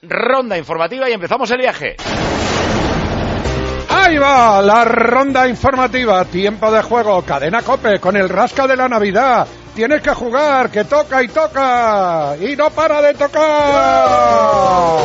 ronda informativa y empezamos el viaje. Ahí va la ronda informativa, tiempo de juego, Cadena COPE con el rasca de la Navidad. Tienes que jugar, que toca y toca y no para de tocar.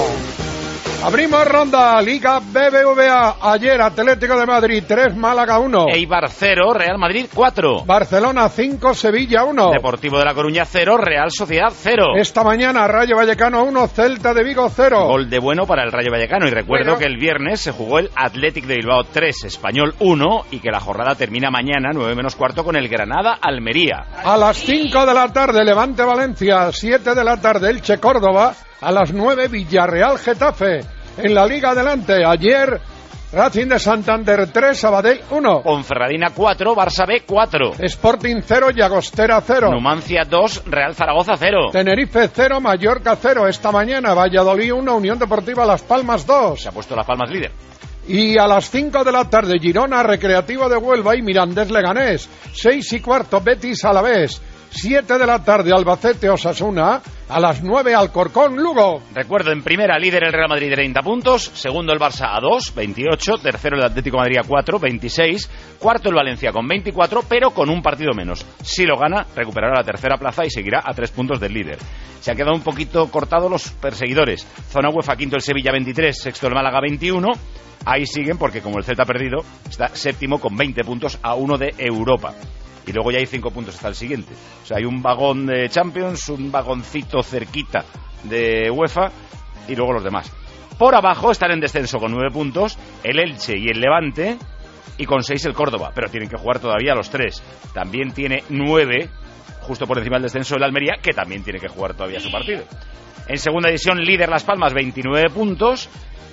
Abrimos ronda, Liga BBVA, ayer Atlético de Madrid 3, Málaga 1. Eibar 0, Real Madrid 4. Barcelona 5, Sevilla 1. Deportivo de La Coruña 0, Real Sociedad 0. Esta mañana Rayo Vallecano 1, Celta de Vigo 0. Gol de bueno para el Rayo Vallecano y recuerdo que el viernes se jugó el Athletic de Bilbao 3, Español 1 y que la jornada termina mañana 9 menos cuarto con el Granada Almería. A las 5 de la tarde Levante Valencia, 7 de la tarde Elche Córdoba, a las 9 Villarreal Getafe. En la Liga adelante, ayer Racing de Santander 3, Sabadell 1. Ponferradina 4, Barça B 4. Sporting 0, Llagostera 0. Numancia 2, Real Zaragoza 0. Tenerife 0, Mallorca 0. Esta mañana Valladolid 1, Unión Deportiva Las Palmas 2. Se ha puesto Las Palmas líder. Y a las 5 de la tarde Girona, Recreativo de Huelva y Mirandés Leganés. 6 y cuarto Betis Alavés. 7 de la tarde Albacete Osasuna, a las 9 Alcorcón Lugo. Recuerdo, en primera líder el Real Madrid 30 puntos, segundo el Barça a 2, 28, tercero el Atlético de Madrid a 4, 26, cuarto el Valencia con 24, pero con un partido menos. Si lo gana, recuperará la tercera plaza y seguirá a 3 puntos del líder. Se han quedado un poquito cortados los perseguidores. Zona UEFA, quinto el Sevilla 23, sexto el Málaga 21. Ahí siguen porque como el Celta ha perdido, está séptimo con 20 puntos a 1 de Europa. Y luego ya hay 5 puntos hasta el siguiente. O sea, hay un vagón de Champions, un vagoncito cerquita de UEFA y luego los demás. Por abajo están en descenso con 9 puntos el Elche y el Levante y con 6 el Córdoba, pero tienen que jugar todavía los 3. También tiene 9, justo por encima del descenso, el Almería, que también tiene que jugar todavía su partido. En segunda división, líder Las Palmas, 29 puntos.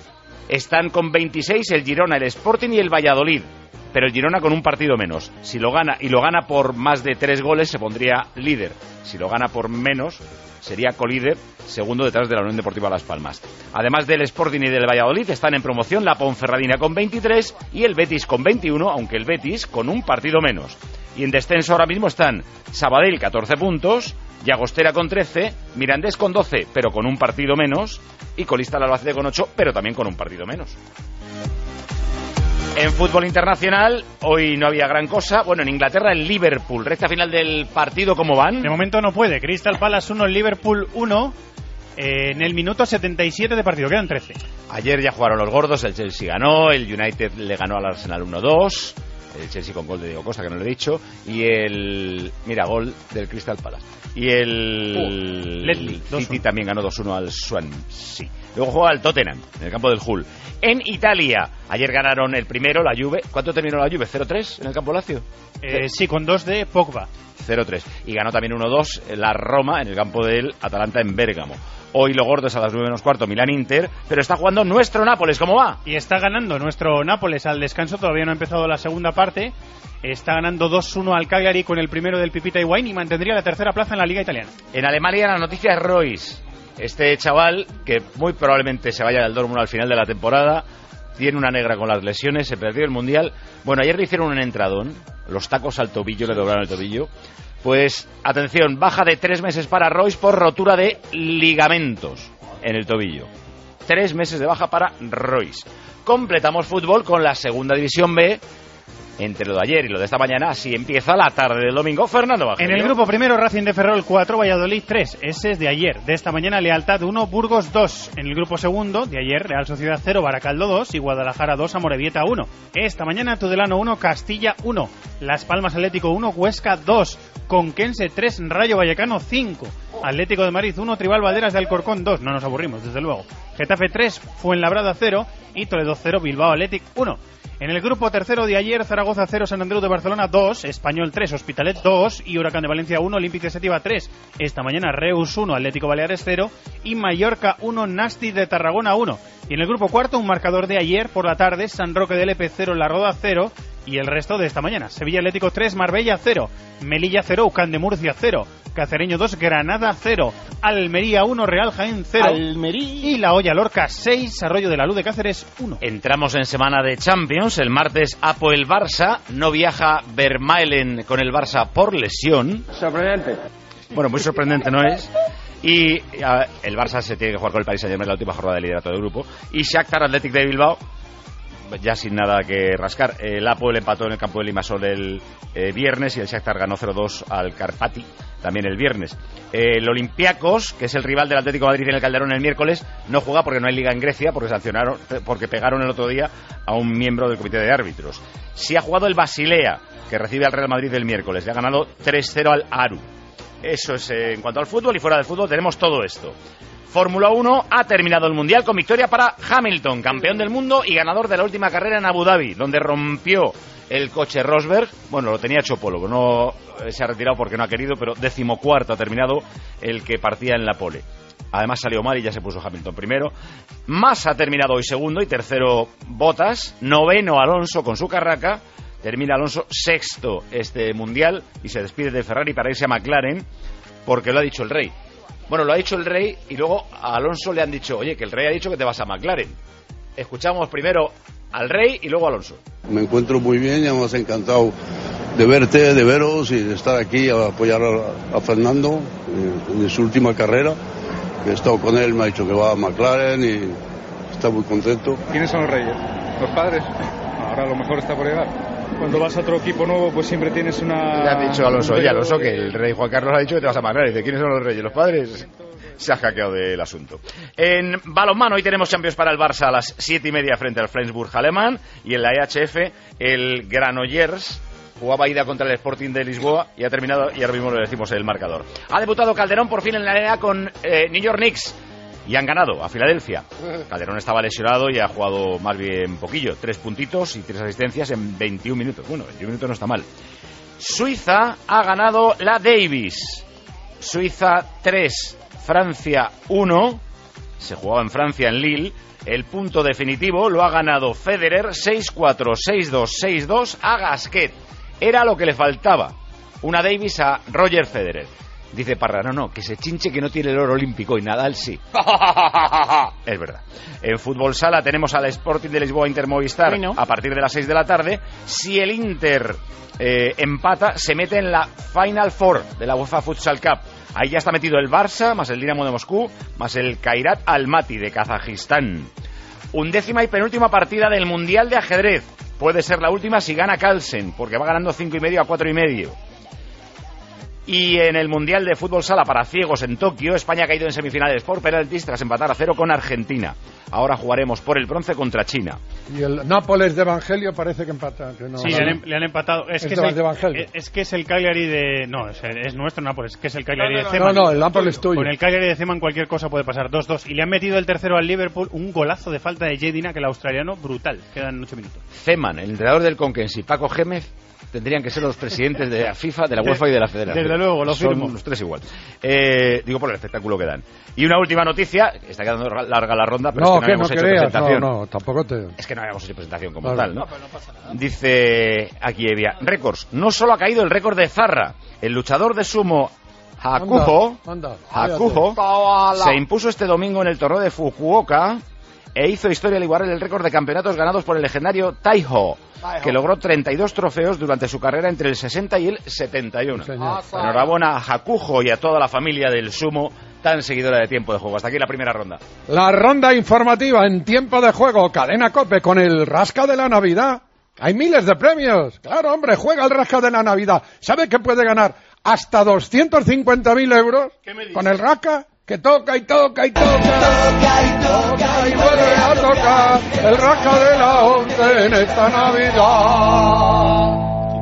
Están con 26 el Girona, el Sporting y el Valladolid. Pero el Girona con un partido menos. Si lo gana, y lo gana por más de 3 goles, se pondría líder. Si lo gana por menos, sería colíder, segundo detrás de la Unión Deportiva Las Palmas. Además del Sporting y del Valladolid, están en promoción la Ponferradina con 23 y el Betis con 21, aunque el Betis con un partido menos. Y en descenso ahora mismo están Sabadell 14 puntos, Llagostera con 13, Mirandés con 12, pero con un partido menos, y colista el Albacete con 8, pero también con un partido menos. En fútbol internacional, hoy no había gran cosa. Bueno, en Inglaterra, el Liverpool. Recta final del partido, ¿cómo van? De momento no puede. Crystal Palace 1, Liverpool 1. En el minuto 77 de partido. Quedan 13. Ayer ya jugaron los gordos. El Chelsea ganó. El United le ganó al Arsenal 1-2. El Chelsea con gol de Diego Costa, que no lo he dicho. Y el... Mira, gol del Crystal Palace. Y el City también ganó 2-1 al Swansea. Luego juega el Tottenham, en el campo del Hull. En Italia, ayer ganaron el primero, la Juve. ¿Cuánto terminó la Juve? ¿0-3 en el campo Lazio? Sí, con 2 de Pogba. 0-3. Y ganó también 1-2 la Roma en el campo del Atalanta en Bérgamo. Hoy lo gordo es a las 9 menos cuarto, Milán-Inter, pero está jugando nuestro Nápoles, ¿cómo va? Y está ganando nuestro Nápoles al descanso, todavía no ha empezado la segunda parte. Está ganando 2-1 al Cagliari con el primero del Pipita Higuaín y mantendría la tercera plaza en la Liga Italiana. En Alemania la noticia es Royce. Este chaval, que muy probablemente se vaya del Dortmund al final de la temporada, tiene una negra con las lesiones, se perdió el Mundial. Bueno, ayer le hicieron un entradón, los tacos al tobillo, le doblaron el tobillo. Pues, atención, baja de 3 meses para Royce por rotura de ligamentos en el tobillo. 3 meses de baja para Royce. Completamos fútbol con la segunda división B. Entre lo de ayer y lo de esta mañana, así empieza la tarde del domingo. Fernando Bajelio. En el grupo primero, Racing de Ferrol 4, Valladolid 3. Ese es de ayer. De esta mañana, Lealtad 1, Burgos 2. En el grupo segundo, de ayer, Real Sociedad 0, Baracaldo 2 y Guadalajara 2, Amorebieta 1. Esta mañana, Tudelano 1, Castilla 1. Las Palmas Atlético 1, Huesca 2. Conquense 3, Rayo Vallecano 5. Atlético de Madrid 1, Tribal Valderas de Alcorcón 2. No nos aburrimos, desde luego. Getafe 3, Fuenlabrada 0 y Toledo 0, Bilbao Athletic 1. En el grupo tercero de ayer, Zaragoza 0, San Andreu de Barcelona 2, Español 3, Hospitalet 2 y Huracán de Valencia 1, Olímpic de Setiba 3. Esta mañana Reus 1, Atlético Baleares 0 y Mallorca 1, Nasti de Tarragona 1. Y en el grupo cuarto, un marcador de ayer por la tarde, San Roque del Lepe 0, La Roda 0 y el resto de esta mañana. Sevilla Atlético 3, Marbella 0, Melilla 0, Ucán de Murcia 0, Cacereño 2, Granada 0, Almería 1, Real Jaén 0 y La Hoya Lorca 6, Arroyo de la Luz de Cáceres 1. Entramos en semana de Champions. El martes Apoel Barça. No viaja Vermaelen con el Barça por lesión. Sorprendente. Bueno, muy sorprendente no es. Y el Barça se tiene que jugar con el Paris Saint-Germain la última jornada de liderato del grupo. Y Shakhtar Athletic de Bilbao, ya sin nada que rascar. El Apoel empató en el campo de Limassol el viernes y el Shakhtar ganó 0-2 al Karpati también el viernes. El Olympiacos, que es el rival del Atlético de Madrid en el Calderón el miércoles, no juega porque no hay liga en Grecia, porque pegaron el otro día a un miembro del comité de árbitros. Sí ha jugado el Basilea, que recibe al Real Madrid el miércoles. Le ha ganado 3-0 al Aru. Eso es en cuanto al fútbol, y fuera del fútbol tenemos todo esto. Fórmula 1 ha terminado el Mundial con victoria para Hamilton, campeón del mundo y ganador de la última carrera en Abu Dhabi, donde rompió el coche Rosberg. Bueno, lo tenía hecho polvo, no se ha retirado porque no ha querido, pero 14º ha terminado el que partía en la pole. Además salió mal y ya se puso Hamilton primero. Massa ha terminado hoy segundo y tercero Bottas. 9º Alonso con su carraca. Termina Alonso 6º este Mundial y se despide de Ferrari para irse a McLaren porque lo ha dicho el rey. Bueno, lo ha dicho el rey y luego a Alonso le han dicho, oye, que el rey ha dicho que te vas a McLaren. Escuchamos primero al rey y luego a Alonso. Me encuentro muy bien, ya hemos encantado de verte, de veros y de estar aquí a apoyar a Fernando en su última carrera. He estado con él, me ha dicho que va a McLaren y está muy contento. ¿Quiénes son los reyes? ¿Los padres? Ahora a lo mejor está por llegar. Cuando vas a otro equipo nuevo, pues siempre tienes una... Le ha dicho Alonso, oye Alonso, que el rey Juan Carlos ha dicho que te vas a McLaren. Dice, ¿quiénes son los reyes? ¿Los padres? Se ha hackeado del asunto. En balonmano hoy tenemos Champions para el Barça a las 7:30 frente al Flensburg alemán, y en la EHF el Granollers jugaba ida contra el Sporting de Lisboa y ha terminado, y ahora mismo le decimos el marcador. Ha debutado Calderón por fin en la arena con New York Knicks y han ganado a Filadelfia. Calderón estaba lesionado y ha jugado más bien poquillo, 3 puntitos y 3 asistencias en 21 minutos. Bueno, 21 minutos no está mal. Suiza ha ganado la Davis. Suiza 3, Francia 1. Se jugaba en Francia, en Lille. El punto definitivo lo ha ganado Federer 6-4, 6-2, 6-2 a Gasquet. Era lo que le faltaba. Una Davis a Roger Federer. Dice Parra, no, que se chinche que no tiene el oro olímpico y Nadal sí. Es verdad. En fútbol sala tenemos al Sporting de Lisboa Inter Movistar a partir de las 6 de la tarde. Si el Inter empata, se mete en la Final Four de la UEFA Futsal Cup. Ahí ya está metido el Barça, más el Dinamo de Moscú, más el Kairat Almaty de Kazajistán. 11ª y penúltima partida del Mundial de Ajedrez. Puede ser la última si gana Carlsen, porque va ganando 5,5 a 4,5. Y en el Mundial de Fútbol Sala para ciegos en Tokio, España ha caído en semifinales por penaltis tras empatar a 0 con Argentina. Ahora jugaremos por el bronce contra China. Y el Nápoles de Evangelio parece que empata. Que no, sí, le han empatado. Es que es el Cagliari de... No, es nuestro Nápoles, que es el Cagliari de Zeman. No, el Nápoles es tuyo. Con el Cagliari de Zeman cualquier cosa puede pasar, 2-2. Y le han metido el tercero al Liverpool, un golazo de falta de Jedina, que el australiano, brutal. Quedan 8 minutos. Zeman, el entrenador del Conquense, y Paco Gémez tendrían que ser los presidentes de la FIFA, de la UEFA y de la Federación. Desde luego, lo firmo. Son los tres igual. Digo por el espectáculo que dan. Y una última noticia, está quedando larga la ronda, pero es que no habíamos hecho presentación. No, tampoco te... Es que no habíamos hecho presentación como tal, ¿no? No, pero no pasa nada. Dice aquí Evia, récords. No solo ha caído el récord de Zarra, el luchador de sumo Hakuho se impuso este domingo en el torneo de Fukuoka e hizo historia al igualar el récord de campeonatos ganados por el legendario Taiho, que logró 32 trofeos durante su carrera entre el 60 y el 71. Enhorabuena a Hakuho y a toda la familia del sumo, tan seguidora de Tiempo de Juego. Hasta aquí la primera ronda. La ronda informativa en Tiempo de Juego, Cadena COPE, con el Rasca de la Navidad. Hay miles de premios. Claro, hombre, juega el Rasca de la Navidad. ¿Sabe que puede ganar hasta 250.000 euros con el Rasca? Que toca y toca y toca. Toca y vuelve a tocar el Rasca de la 11 en esta Navidad.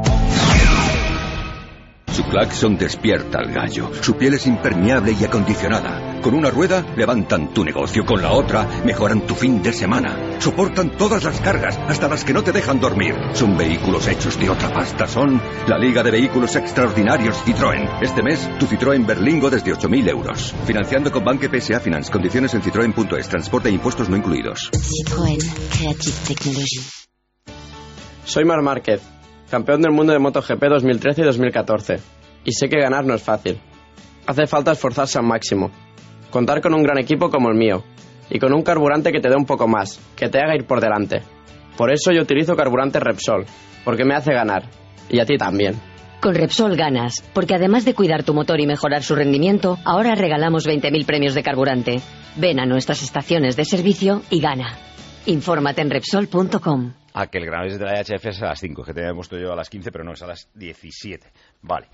Su claxon despierta al gallo. Su piel es impermeable y acondicionada. Con una rueda levantan tu negocio, con la otra mejoran tu fin de semana. Soportan todas las cargas, hasta las que no te dejan dormir. Son vehículos hechos de otra pasta. Son la Liga de Vehículos Extraordinarios Citroën. Este mes, tu Citroën Berlingo desde 8.000 euros. Financiando con Banque PSA Finance. Condiciones en citroen.es. Transporte e impuestos no incluidos. Citroën. Creative Technology. Soy Marc Márquez, campeón del mundo de MotoGP 2013 y 2014. Y sé que ganar no es fácil. Hace falta esforzarse al máximo. Contar con un gran equipo como el mío. Y con un carburante que te dé un poco más, que te haga ir por delante. Por eso yo utilizo carburante Repsol, porque me hace ganar. Y a ti también. Con Repsol ganas, porque además de cuidar tu motor y mejorar su rendimiento, ahora regalamos 20.000 premios de carburante. Ven a nuestras estaciones de servicio y gana. Infórmate en Repsol.com. Que el Granollers de la IHF es a las 5, que te había puesto yo a las 15, pero no, es a las 17. Vale.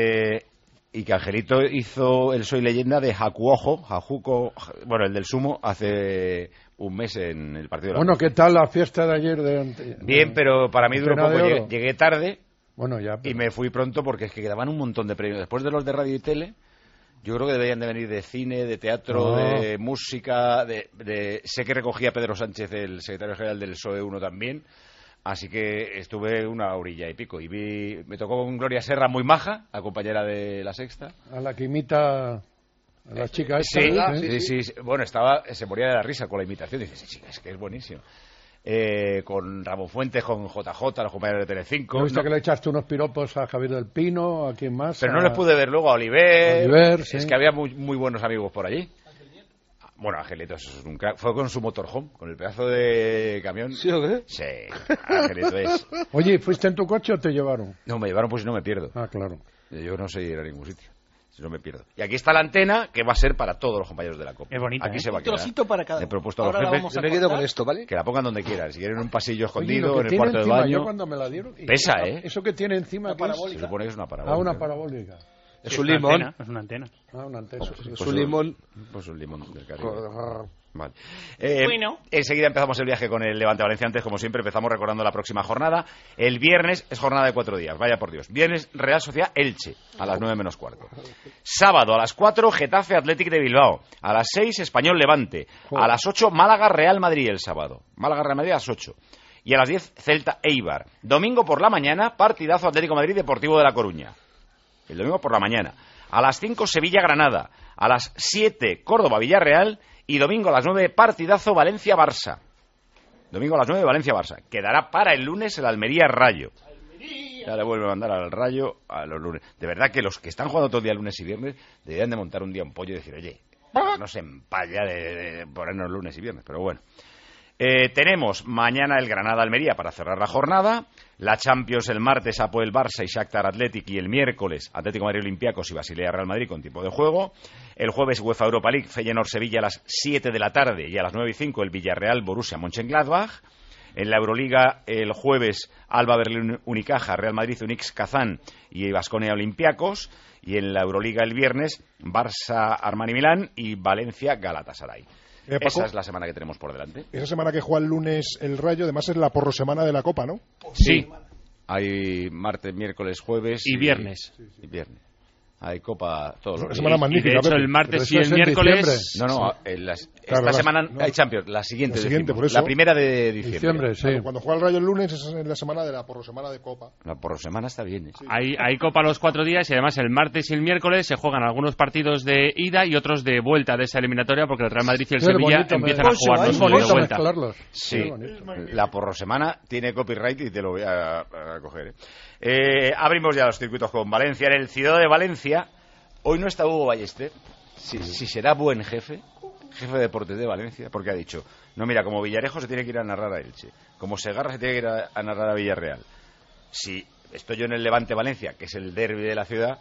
Y que Angelito hizo el Soy Leyenda de Hakuko, bueno, el del sumo, hace un mes en el partido de la Bueno, ¿qué tal la fiesta de ayer? Bien, pero para mí duró poco. De Llegué tarde. Bueno, ya, y me fui pronto porque es que quedaban un montón de premios. Después de los de radio y tele, yo creo que deberían de venir de cine, de teatro, de música, sé que recogía Pedro Sánchez, el secretario general del PSOE 1 también, así que estuve una horilla y pico. Y me tocó con Gloria Serra, muy maja, la compañera de La Sexta. A la que imita a la chica esta. Sí. Bueno, se moría de la risa con la imitación. Dice, sí, es que es buenísimo. Con Ramón Fuentes, con JJ, los compañeros de Telecinco. ¿No viste que le echaste unos piropos a Javier del Pino, a quién más? Pero no les pude ver luego, a Oliver, sí. Es que había muy buenos amigos por allí. Bueno, Angelito es un crack. Fue con su motorhome, con el pedazo de camión. ¿Sí o qué? Sí, Angelito es. Oye, ¿fuiste en tu coche o te llevaron? No, me llevaron, pues no me pierdo. Claro. Yo no sé ir a ningún sitio. Si no me pierdo. Y aquí está la antena que va a ser para todos los compañeros de la COPE. Es bonita, aquí se va a un quedar. trocito para cada. Le he propuesto a Ahora los jefes. yo me quedo con esto, ¿vale? Que la pongan donde quieran. Si quieren en un pasillo escondido, Oye, en el cuarto de baño. Yo cuando me la dieron, pesa, Eso que tiene encima, una parabólica. Se supone que es una parabólica. Una parabólica. Es un limón. Es una antena. Una antena. Es un limón. Pues un limón del Caribe. Vale. Bueno. Enseguida empezamos el viaje con el Levante Valencia. Antes, como siempre, empezamos recordando la próxima jornada. El viernes es jornada de 4 días, vaya por Dios. Viernes, Real Sociedad Elche, a las 9 menos cuarto. Sábado, a las 4, Getafe Athletic de Bilbao. A las 6, Español Levante. A las 8, Málaga Real Madrid el sábado. Málaga Real Madrid a las 8. Y a las 10, Celta Eibar. Domingo por la mañana, partidazo Atlético Madrid Deportivo de La Coruña. El domingo por la mañana. A las 5, Sevilla Granada. A las 7, Córdoba Villarreal. Y domingo a las 9, partidazo Valencia-Barça. Domingo a las 9, Valencia-Barça. Quedará para el lunes el Almería-Rayo. Ya le vuelve a mandar al Rayo a los lunes. De verdad que los que están jugando todo el día lunes y viernes deberían de montar un día un pollo y decir, oye, no se empalla de ponernos lunes y viernes. Pero bueno. Tenemos mañana el Granada-Almería para cerrar la jornada. La Champions el martes, Apoel Barça y Shakhtar Athletic. Y el miércoles, Atlético Madrid Olympiacos y Basilea Real Madrid con tiempo de juego. El jueves, UEFA Europa League, Feyenoord-Sevilla a las 7 de la tarde. Y a las 9:05 el Villarreal Borussia Mönchengladbach. En la Euroliga, el jueves, Alba Berlín Unicaja, Real Madrid Unix Kazán y Baskonia Olympiacos. Y en la Euroliga el viernes, Barça Armani Milán y Valencia Galatasaray. Esa es la semana que tenemos por delante. Esa semana que juega el lunes el Rayo, además es la porrosemana de la Copa, ¿no? Sí. Hay martes, miércoles, jueves y viernes. Y viernes. Hay Copa todos los días. Semana magnífica. Y de hecho, el martes y el miércoles... No, esta semana hay Champions. La siguiente por eso. La primera de diciembre. Sí. Cuando juega el Rayo el lunes es en la semana de la porrosemana de Copa. La porrosemana está bien. Sí. Hay Copa los 4 días y además el martes y el miércoles se juegan algunos partidos de ida y otros de vuelta de esa eliminatoria porque el Real Madrid y el Sevilla empiezan a jugar los de vuelta. Sí, la porrosemana tiene copyright y te lo voy a coger. Abrimos ya los circuitos con Valencia. En el Ciudad de Valencia, hoy no está Hugo Ballester. Si será buen jefe de deportes de Valencia, porque ha dicho, no, mira, como Villarejo se tiene que ir a narrar a Elche, como Segarra se tiene que ir a narrar a Villarreal. Si estoy yo en el Levante Valencia, que es el derbi de la ciudad,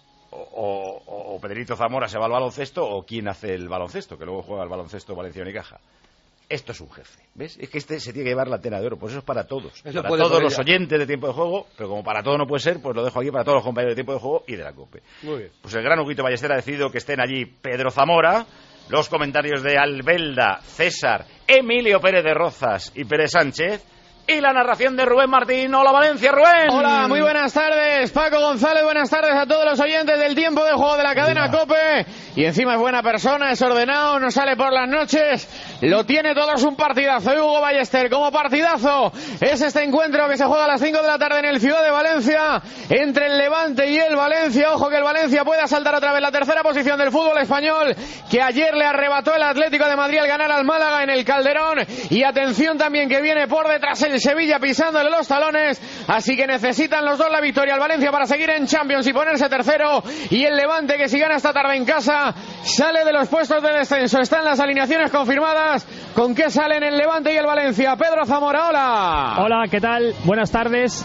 o Pedrito Zamora se va al baloncesto, o quién hace el baloncesto, que luego juega el baloncesto Valencia Unicaja. Esto es un jefe, ¿ves? Es que se tiene que llevar la antena de oro, pues eso es para todos. Para todos los oyentes de Tiempo de Juego, pero como para todo no puede ser, pues lo dejo aquí para todos los compañeros de Tiempo de Juego y de la COPE. Muy bien. Pues el gran Huguito Ballester ha decidido que estén allí Pedro Zamora, los comentarios de Albelda, César, Emilio Pérez de Rozas y Pérez Sánchez, y la narración de Rubén Martín. Hola Valencia, Rubén. Hola, muy buenas tardes, Paco González, buenas tardes a todos los oyentes del Tiempo de Juego de la cadena COPE. Y encima es buena persona, es ordenado, no sale por las noches, lo tiene todo, es un partidazo. Y Hugo Ballester, como partidazo, es este encuentro que se juega a las 5 de la tarde en el Ciudad de Valencia, entre el Levante y el Valencia. Ojo que el Valencia puede asaltar otra vez la tercera posición del fútbol español, que ayer le arrebató el Atlético de Madrid al ganar al Málaga en el Calderón. Y atención también que viene por detrás el Sevilla pisándole los talones, así que necesitan los dos la victoria al Valencia para seguir en Champions y ponerse tercero, y el Levante, que si gana esta tarde en casa sale de los puestos de descenso. Están las alineaciones confirmadas. ¿Con qué salen el Levante y el Valencia? Pedro Zamora, hola. Hola, ¿qué tal? Buenas tardes.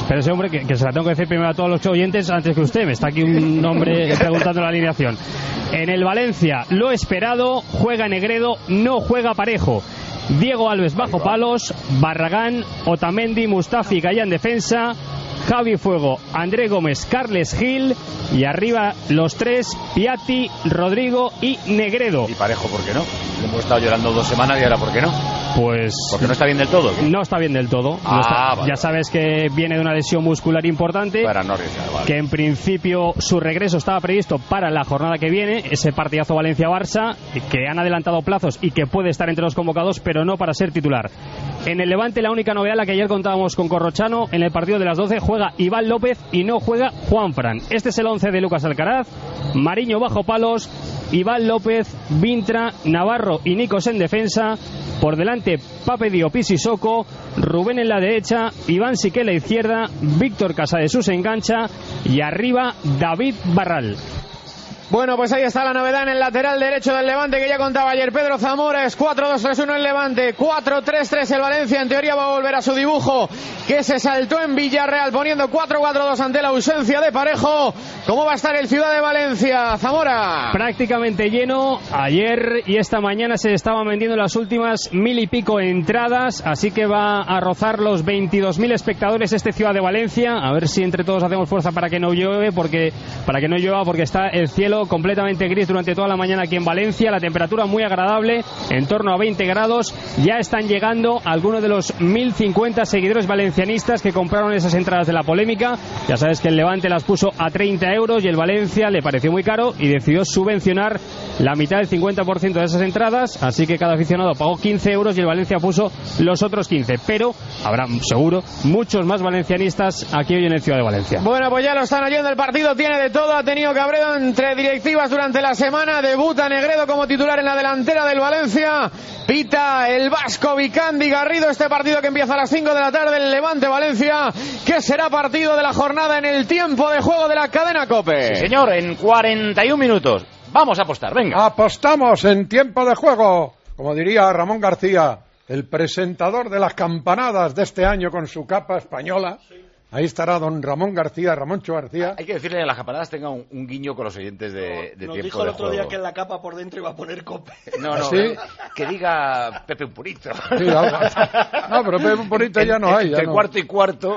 Pero ese hombre, que se la tengo que decir primero a todos los oyentes antes que usted. Me está aquí un hombre preguntando la alineación. En el Valencia, lo esperado, juega Negredo, no juega Parejo. Diego Alves bajo palos, Barragán, Otamendi, Mustafi y Gaya en defensa, Javi Fuego, André Gómez, Carles Gil y arriba los tres, Piatti, Rodrigo y Negredo. Y Parejo, ¿por qué no? Le hemos estado llorando 2 semanas y ahora ¿por qué no? Pues... porque no está bien del todo. No está bien del todo. Vale. Ya sabes que viene de una lesión muscular importante. Para no arriesgar, vale. Que en principio su regreso estaba previsto para la jornada que viene, ese partidazo Valencia-Barça, que han adelantado plazos y que puede estar entre los convocados, pero no para ser titular. En el Levante, la única novedad, la que ayer contábamos con Corrochano, en el partido de las 12 juega Iván López y no juega Juanfran. Este es el 11 de Lucas Alcaraz. Mariño bajo palos, Iván López, Vintra, Navarro y Nikos en defensa. Por delante, Pape Diop y Sissoko, Rubén en la derecha, Iván Sique en la izquierda, Víctor Casadesús engancha y arriba David Barral. Bueno, pues ahí está la novedad en el lateral derecho del Levante que ya contaba ayer Pedro Zamora. Es 4-2-3-1 el Levante, 4-3-3 el Valencia. En teoría va a volver a su dibujo que se saltó en Villarreal poniendo 4-4-2 ante la ausencia de Parejo. ¿Cómo va a estar el Ciudad de Valencia, Zamora? Prácticamente lleno. Ayer y esta mañana se estaban vendiendo las últimas 1000 y pico entradas, así que va a rozar los 22.000 espectadores este Ciudad de Valencia. A ver si entre todos hacemos fuerza para que no llueva, porque está el cielo completamente gris durante toda la mañana aquí en Valencia. La temperatura muy agradable, en torno a 20 grados. Ya están llegando algunos de los 1050 seguidores valencianistas que compraron esas entradas de la polémica. Ya sabes que el Levante las puso a 30 euros y el Valencia le pareció muy caro y decidió subvencionar la mitad del 50% de esas entradas, así que cada aficionado pagó 15 euros y el Valencia puso los otros 15, pero habrá seguro muchos más valencianistas aquí hoy en el Ciudad de Valencia. Bueno, pues ya lo están oyendo, el partido tiene de todo, ha tenido Cabredo entre directivas durante la semana, debuta Negredo como titular en la delantera del Valencia, pita el vasco Vicandi Garrido, este partido que empieza a las 5 de la tarde, el Levante-Valencia, que será partido de la jornada en el tiempo de juego de la cadena COPE. Sí, señor, en 41 minutos. Vamos a apostar, venga. Apostamos en tiempo de juego. Como diría Ramón García, el presentador de las campanadas de este año con su capa española. Sí. Ahí estará don Ramón García, Ramoncho García. Hay que decirle que las campanadas tengan un guiño con los oyentes de tiempo de juego. Nos dijo el otro día que en la capa por dentro iba a poner COPE. No, ¿sí? Que diga Pepe un Purito. Sí, no, pero Pepe un Purito ya no hay. Entre cuarto y cuarto.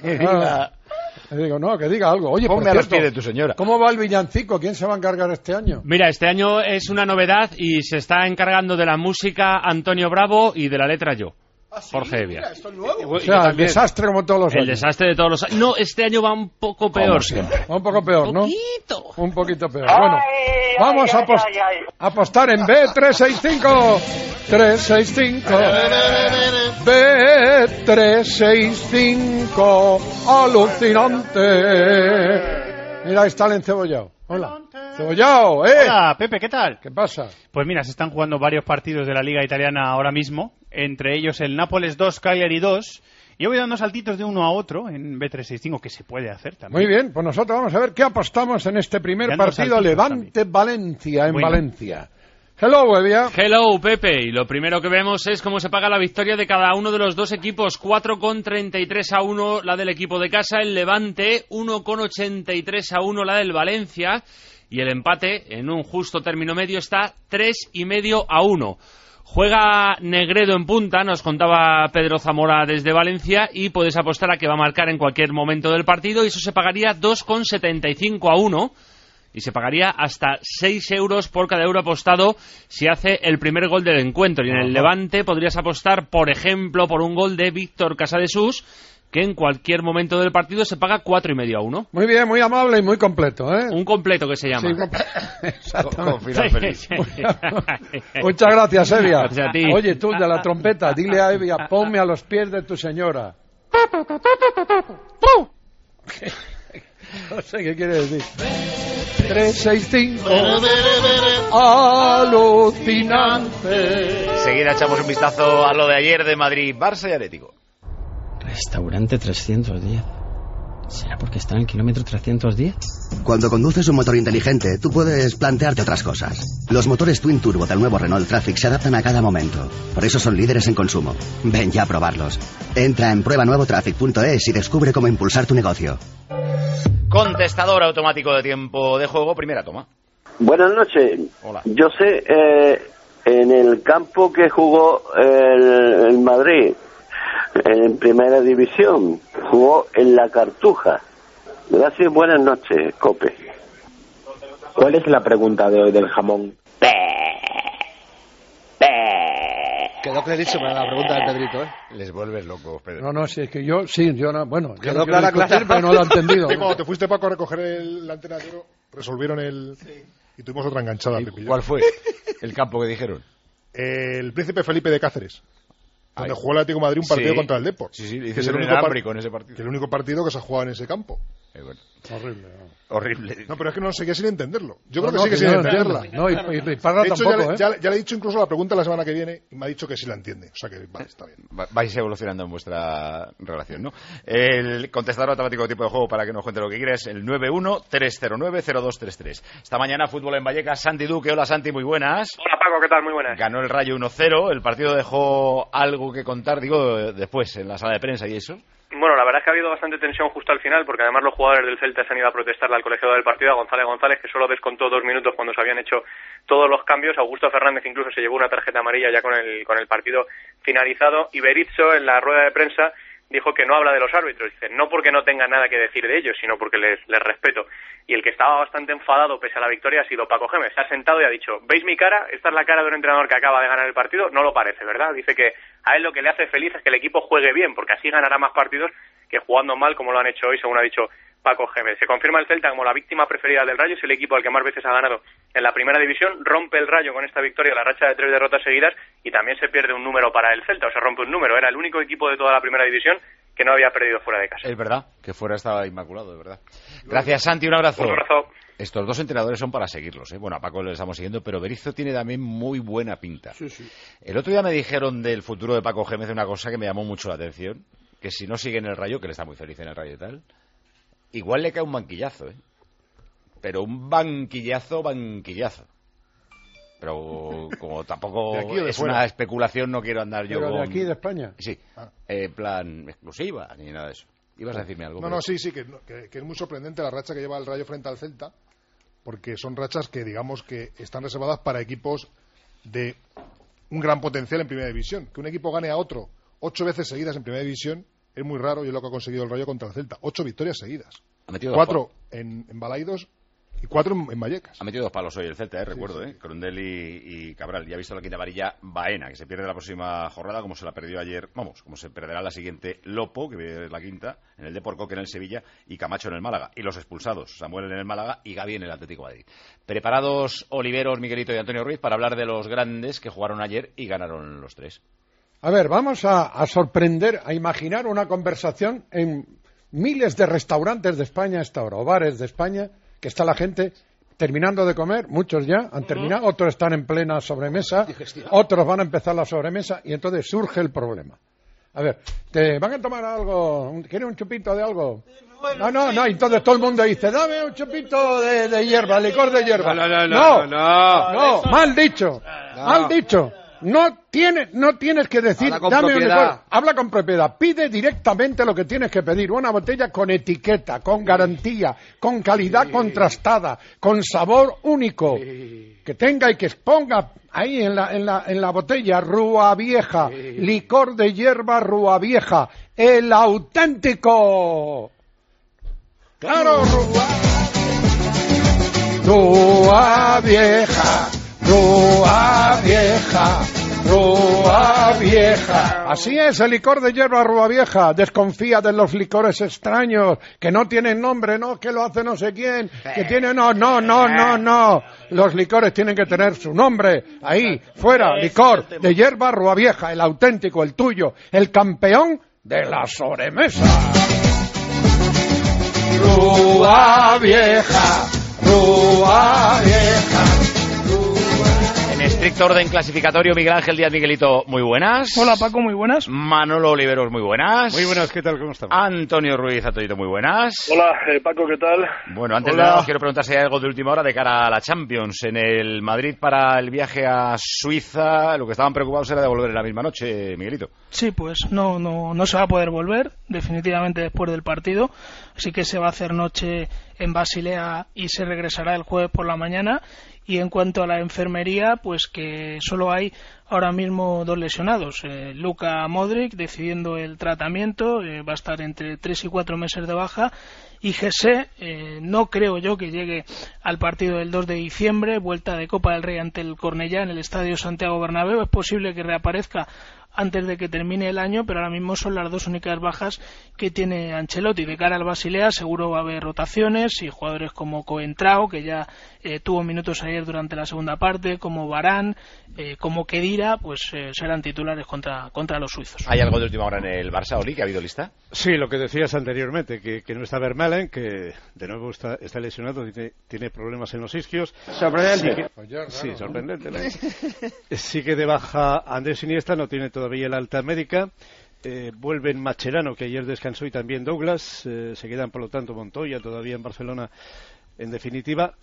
Que diga algo. Oye, ponme a los pies de tu señora. ¿Cómo va el villancico? ¿Quién se va a encargar este año? Mira, este año es una novedad y se está encargando de la música Antonio Bravo y de la letra yo. ¿Ah, sí? Jorge Evia. Mira, esto es nuevo. O sea, el desastre como todos los años. El desastre de todos los años. No, este año va un poco peor. Va un poco peor, ¿no? Un poquito peor. Bueno, Ay, vamos a apostar en B365. 365. B365. Alucinante. Mira, ahí está el encebollado. Hola. Cebollao, Hola, Pepe, ¿qué tal? ¿Qué pasa? Pues mira, se están jugando varios partidos de la Liga Italiana ahora mismo, entre ellos el Nápoles 2, Cagliari 2, y yo voy dando saltitos de uno a otro en B365, que se puede hacer también. Muy bien, pues nosotros vamos a ver qué apostamos en este primer partido Levante-Valencia en Valencia. Hello, Evia. Hello, Pepe. Y lo primero que vemos es cómo se paga la victoria de cada uno de los dos equipos. 4,33-1 la del equipo de casa, el Levante, 1,83-1 la del Valencia. Y el empate, en un justo término medio, está 3,5-1. Juega Negredo en punta, nos contaba Pedro Zamora desde Valencia, y puedes apostar a que va a marcar en cualquier momento del partido, y eso se pagaría 2,75-1, y se pagaría hasta 6 euros por cada euro apostado si hace el primer gol del encuentro. Y en el Levante podrías apostar, por ejemplo, por un gol de Víctor Casadesús, que en cualquier momento del partido se paga 4,5-1. Muy bien, muy amable y muy completo, ¿eh? Un completo que se llama. Sí, exactamente. Con final feliz. Muchas gracias, Evia. Gracias a ti. Oye, tú de la trompeta, dile a Evia, ponme a los pies de tu señora. No sé qué quiere decir. 365 alucinante. Enseguida echamos un vistazo a lo de ayer de Madrid, Barça y Atlético. Restaurante 310. ¿Será porque está en el kilómetro 310? Cuando conduces un motor inteligente, tú puedes plantearte otras cosas. Los motores Twin Turbo del nuevo Renault Traffic se adaptan a cada momento. Por eso son líderes en consumo. Ven ya a probarlos. Entra en pruebanuevotraffic.es y descubre cómo impulsar tu negocio. Contestador automático de tiempo de juego, primera toma. Buenas noches. Hola. Yo sé, en el campo que jugó el Madrid, en primera división, jugó en la Cartuja. Gracias, buenas noches, Cope. ¿Cuál es la pregunta de hoy del jamón? Quedó clarísima la pregunta del Pedrito, ¿eh? Les vuelves locos, Pedro. No, si es que yo no, bueno, quedó clara, pero no lo he entendido. Cuando te fuiste, Paco, a recoger la antena de oro, resolvieron y tuvimos otra enganchada. ¿Cuál fue el campo que dijeron? El Príncipe Felipe de Cáceres, donde jugó el Atlético de Madrid un partido contra el Depor. Sí, dices el único en ese partido. Que el único partido que se ha jugado en ese campo. Bueno. Horrible. Horrible. No, pero es que no seguía sin entenderlo. Yo creo que sigue sin entenderla. No, y Parra tampoco, ya le he dicho incluso la pregunta la semana que viene y me ha dicho que sí la entiende. O sea que vale, está bien. Vais evolucionando en vuestra relación, ¿no? El contestador automático de tipo de juego para que nos cuente lo que quieres, el 91-309-0233. Esta mañana fútbol en Vallecas, Santi Duque. Hola, Santi, muy buenas. Hola, Paco, ¿qué tal? Muy buenas. Ganó el Rayo 1-0. El partido dejó algo que contar, digo, después, en la sala de prensa y eso. Bueno, la verdad es que ha habido bastante tensión justo al final, porque además los jugadores del Celta se han ido a protestarle al colegiado del partido, a González, que solo descontó 2 minutos cuando se habían hecho todos los cambios. Augusto Fernández incluso se llevó una tarjeta amarilla ya con el partido finalizado. Y Berizzo, en la rueda de prensa, dijo que no habla de los árbitros. Dice, no porque no tenga nada que decir de ellos, sino porque les respeto. Y el que estaba bastante enfadado pese a la victoria ha sido Paco Gémez. Se ha sentado y ha dicho, ¿veis mi cara? Esta es la cara de un entrenador que acaba de ganar el partido. No lo parece, ¿verdad? Dice que a él lo que le hace feliz es que el equipo juegue bien, porque así ganará más partidos que jugando mal, como lo han hecho hoy, según ha dicho Paco Gémez. Se confirma el Celta como la víctima preferida del Rayo, es el equipo al que más veces ha ganado en la primera división. Rompe el Rayo con esta victoria la racha de 3 derrotas seguidas y también se pierde un número para el Celta, o se rompe un número. Era el único equipo de toda la primera división que no había perdido fuera de casa. Es verdad, que fuera estaba inmaculado, es verdad. Gracias, Santi, un abrazo. Un abrazo. Estos dos entrenadores son para seguirlos, ¿eh? Bueno, a Paco le estamos siguiendo, pero Berizzo tiene también muy buena pinta. Sí, sí. El otro día me dijeron del futuro de Paco Gémez una cosa que me llamó mucho la atención, que si no sigue en el Rayo, que él está muy feliz en el Rayo y tal, igual le cae un banquillazo, ¿eh? Pero un banquillazo. Pero como tampoco es fuera. Una especulación, no quiero andar yo ¿Pero con... de aquí, de España? Sí, plan exclusiva, ni nada de eso. ¿Ibas a decirme algo? No, sí, que es muy sorprendente la racha que lleva el Rayo frente al Celta, porque son rachas que, digamos, que están reservadas para equipos de un gran potencial en Primera División. Que un equipo gane a otro 8 veces seguidas en Primera División es muy raro, y es lo que ha conseguido el Rayo contra el Celta. 8 victorias seguidas. Ha metido 4 en Balaidos y 4 en Vallecas. Ha metido 2 palos hoy el Celta, recuerdo, sí. Crondel y Cabral. Ya ha visto la quinta amarilla Baena, que se pierde la próxima jornada, como se la perdió ayer, como se perderá la siguiente Lopo, que es la quinta, en el Depor, Coque en el Sevilla y Camacho en el Málaga. Y los expulsados, Samuel en el Málaga y Gavi en el Atlético de Madrid. Preparados Oliveros, Miguelito y Antonio Ruiz para hablar de los grandes que jugaron ayer y ganaron los 3. A ver, vamos a sorprender, a imaginar una conversación en miles de restaurantes de España a esta hora, o bares de España, que está la gente terminando de comer, muchos ya han terminado, otros están en plena sobremesa, otros van a empezar la sobremesa, y entonces surge el problema. A ver, ¿te van a tomar algo? ¿Quieres un chupito de algo? No, entonces todo el mundo dice, dame un chupito de hierba, licor de hierba. No, mal dicho. No tienes que decir, dame un licor. Habla con propiedad. Pide directamente lo que tienes que pedir. Una botella con etiqueta, con garantía, con calidad contrastada, con sabor único. Que tenga y que exponga ahí en la botella Rúa Vieja, licor de hierba Rúa Vieja, el auténtico. Claro, Rúa Vieja. Rúa Vieja, Rúa Vieja. Así es, el licor de hierba Rúa Vieja. Desconfía de los licores extraños, que no tienen nombre, no, que lo hace no sé quién, que tiene... No. Los licores tienen que tener su nombre. Ahí, fuera, licor de hierba Rúa Vieja, el auténtico, el tuyo, el campeón de la sobremesa. Rúa Vieja, Rúa Vieja. estricto orden clasificatorio, Miguel Ángel Díaz. Miguelito, muy buenas. Hola Paco, muy buenas. Manolo Oliveros, muy buenas. Muy buenas, ¿qué tal? ¿Cómo estamos? Antonio Ruiz, Antonito, muy buenas. Hola, Paco, ¿qué tal? Bueno, antes de nada quiero preguntar si hay algo de última hora de cara a la Champions. En el Madrid para el viaje a Suiza, lo que estaban preocupados era de volver en la misma noche, Miguelito. Sí, pues no se va a poder volver, definitivamente después del partido. Así que se va a hacer noche en Basilea y se regresará el jueves por la mañana. Y en cuanto a la enfermería, pues que solo hay ahora mismo 2 lesionados. Luka Modric decidiendo el tratamiento, va a estar entre 3 y 4 meses de baja. Y Jesse, no creo yo que llegue al partido del 2 de diciembre, vuelta de Copa del Rey ante el Cornellá en el Estadio Santiago Bernabéu. Es posible que reaparezca antes de que termine el año, pero ahora mismo son las 2 únicas bajas que tiene Ancelotti. De cara al Basilea seguro va a haber rotaciones y jugadores como Coentrao, que ya tuvo minutos ayer durante la segunda parte, como Varane, como Khedira, pues serán titulares contra los suizos. ¿Hay algo de última hora en el Barça, Oli, que ha habido lista? Sí, lo que decías anteriormente, que no está Vermaelen, que de nuevo está lesionado, tiene problemas en los isquios. Sorprendente. Sí, sorprendente. Sigue de baja Andrés Iniesta, no tiene todavía el alta médica. Vuelven Mascherano, que ayer descansó, y también Douglas. Se quedan, por lo tanto, Montoya todavía en Barcelona. En definitiva,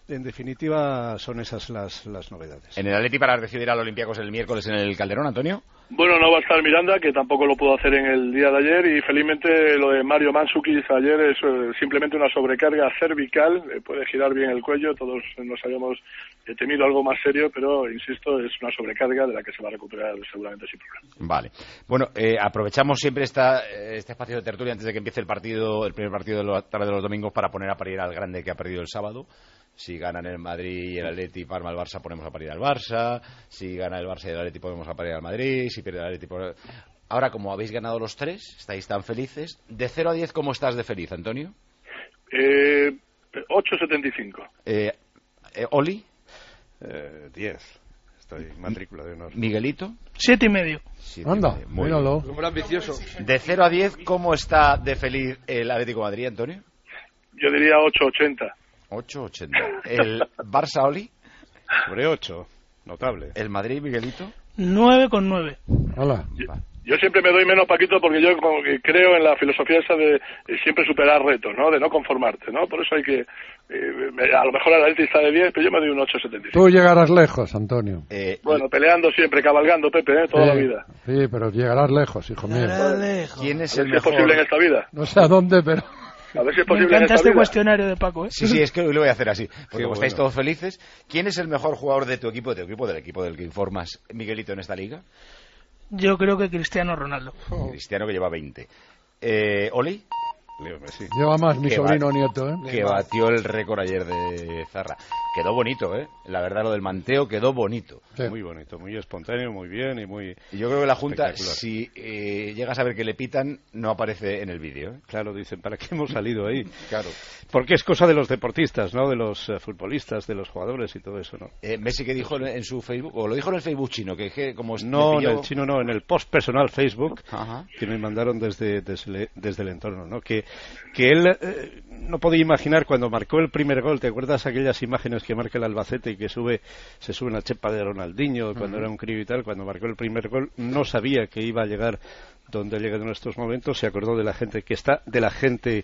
son esas las novedades. En el Atleti para recibir al Olympiacos el miércoles en el Calderón, Antonio. Bueno, no va a estar Miranda, que tampoco lo pudo hacer en el día de ayer, y felizmente lo de Mario Mandzukic ayer es simplemente una sobrecarga cervical, puede girar bien el cuello, todos nos habíamos temido algo más serio, pero insisto, es una sobrecarga de la que se va a recuperar seguramente sin problema. Vale. Bueno, aprovechamos siempre este espacio de tertulia antes de que empiece el primer partido de la tarde de los domingos, para poner a parir al grande que ha perdido el sábado. Si ganan el Madrid y el Atleti, Parma, el Barça, ponemos a parir al Barça. Si gana el Barça y el Atleti, ponemos a parir al Madrid. Si pierde el Atleti, Ahora, como habéis ganado los 3, estáis tan felices. De 0 a 10, ¿cómo estás de feliz, Antonio? 8,75. ¿Oli? 10. Estoy matrícula de honor. ¿Miguelito? 7,5. Anda, míralo. Número ambicioso. De 0 a 10, ¿cómo está de feliz el Atlético de Madrid, Antonio? Yo diría 8,80. 8,80. ¿El Barça, Oli? Sobre 8. Notable. ¿El Madrid, Miguelito? 9,9. Hola. Yo siempre me doy menos, Paquito, porque yo como que creo en la filosofía esa de siempre superar retos, ¿no? De no conformarte, ¿no? Por eso hay que... a lo mejor el Atleti está de 10, pero yo me doy un 8,75. Tú llegarás lejos, Antonio. Bueno, peleando siempre, cabalgando, Pepe, toda la vida. Sí, pero llegarás lejos, hijo mío. ¿Quién es el mejor? ¿Es posible en esta vida? No sé a dónde, pero... A ver si es posible. Me encanta en esta este vida. cuestionario de Paco, ¿eh? Sí, es que lo voy a hacer así. Porque como estáis bueno. todos felices, ¿quién es el mejor jugador de tu equipo, del equipo del que informas, Miguelito, en esta liga? Yo creo que Cristiano Ronaldo. Cristiano, que lleva 20. ¿Oli? Leo Messi. Lleva más mi sobrino nieto, ¿eh? Que batió el récord ayer de Zarra. Quedó bonito, ¿eh? La verdad, lo del manteo quedó bonito. Sí. Muy bonito, muy espontáneo, muy bien y muy... Y yo creo que la Junta, si llegas a ver que le pitan, no aparece en el vídeo, ¿eh? Claro, dicen, ¿para qué hemos salido ahí? Claro. Porque es cosa de los deportistas, ¿no? De los futbolistas, de los jugadores y todo eso, ¿no? Messi, que dijo en su Facebook, o lo dijo en el Facebook chino, que como... No, en el chino no, en el post personal Facebook, Ajá. Que me mandaron desde el entorno, ¿no? Que él no podía imaginar cuando marcó el primer gol. ¿Te acuerdas aquellas imágenes que marca el Albacete y que se sube una chepa de Ronaldinho cuando era un crío y tal? Cuando marcó el primer gol no sabía que iba a llegar donde llega en estos momentos. Se acordó de la gente que está, de la gente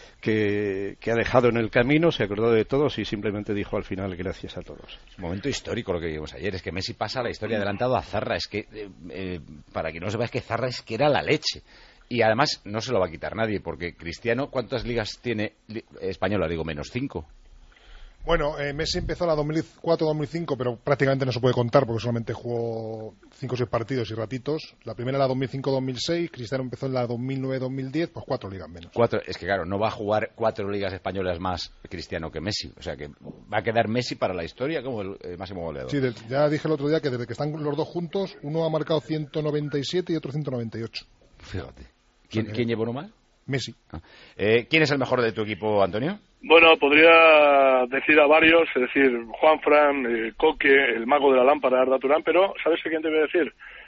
que ha dejado en el camino, se acordó de todos y simplemente dijo al final gracias a todos. Un momento histórico lo que vimos ayer, es que Messi pasa la historia adelantado a Zarra. Es que, para quien no sepa, es que Zarra es que era la leche. Y además no se lo va a quitar nadie, porque Cristiano, ¿cuántas ligas tiene española? Digo, menos 5. Bueno, Messi empezó en la 2004-2005, pero prácticamente no se puede contar porque solamente jugó 5 o 6 partidos y ratitos. La primera en la 2005-2006, Cristiano empezó en la 2009-2010, pues 4 ligas menos. 4, es que claro, no va a jugar 4 ligas españolas más Cristiano que Messi. O sea que va a quedar Messi para la historia como el máximo goleador. Sí, ya dije el otro día que desde que están los dos juntos, uno ha marcado 197 y otro 198. Fíjate. ¿Quién lleva uno más? Messi. ¿Quién es el mejor de tu equipo, Antonio? Bueno, podría decir a varios, es decir, Juanfran, Coque, el mago de la lámpara, Arda Turán, pero ¿sabes a quién te voy a decir?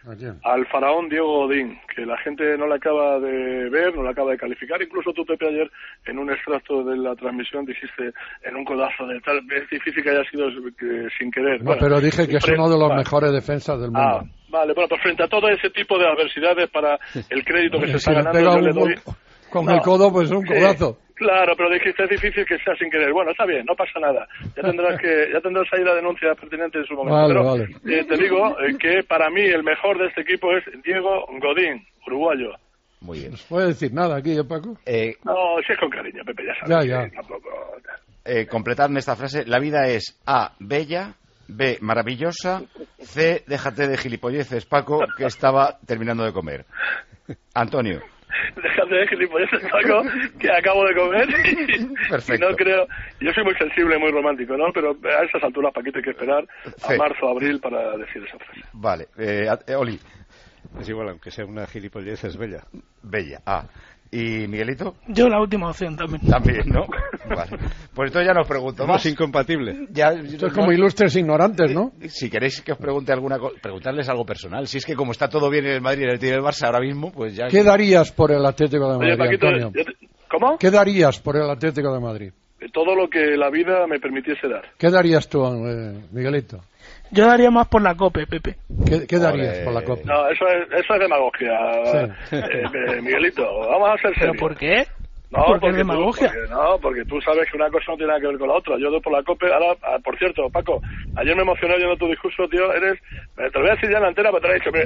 al faraón Diego Godín, que la gente no le acaba de ver, no le acaba de calificar. Incluso tú, Pepe, ayer en un extracto de la transmisión dijiste en un codazo de tal, es difícil que haya sido sin querer. No, bueno, pero dije que es uno de los mejores defensas del mundo. Vale, bueno, pues frente a todo ese tipo de adversidades, para el crédito que se está ganando, yo le doy... Con el codo, pues un codazo. Claro, pero dijiste es difícil que sea sin querer. Bueno, está bien, no pasa nada. Ya tendrás ahí la denuncia pertinente en su momento. Vale. Te digo que para mí el mejor de este equipo es Diego Godín, uruguayo. Muy bien. ¿No puede decir nada aquí, Paco? No, si es con cariño, Pepe, ya sabes. Ya. Tampoco... completadme esta frase. La vida es A, bella, B, maravillosa, C, déjate de gilipolleces, Paco, que estaba terminando de comer. Antonio. Déjate de gilipolleces, Paco, que acabo de comer. Perfecto. Y no creo... Yo soy muy sensible, muy romántico, ¿no? Pero a esas alturas, Paquito, hay que esperar a marzo, abril para decir esa frase. Vale. Oli. Es igual, aunque sea una gilipollez, es bella. Bella. ¿Y Miguelito? Yo la última opción también. También, ¿no? Vale. Pues esto ya no os pregunto más. Es incompatible. Esto es como ilustres ignorantes, ¿no? Si queréis que os pregunte alguna cosa, preguntarles algo personal. Si es que como está todo bien en el Madrid y en el Tigre del Barça ahora mismo, pues ya... ¿Qué darías por el Atlético de Madrid, Paquito, Antonio? ¿Cómo? ¿Qué darías por el Atlético de Madrid? Todo lo que la vida me permitiese dar. ¿Qué darías tú, Miguelito? Yo daría más por la COPE, Pepe. ¿Qué darías por la COPE? No, eso es demagogia, sí. Miguelito. Vamos a ser serios. ¿Pero por qué? No, porque es demagogia. Porque tú sabes que una cosa no tiene nada que ver con la otra. Yo doy por la COPE. Ahora, por cierto, Paco, ayer me emocioné oyendo tu discurso, tío. Te lo voy a decir ya en la antena, pero te lo he dicho.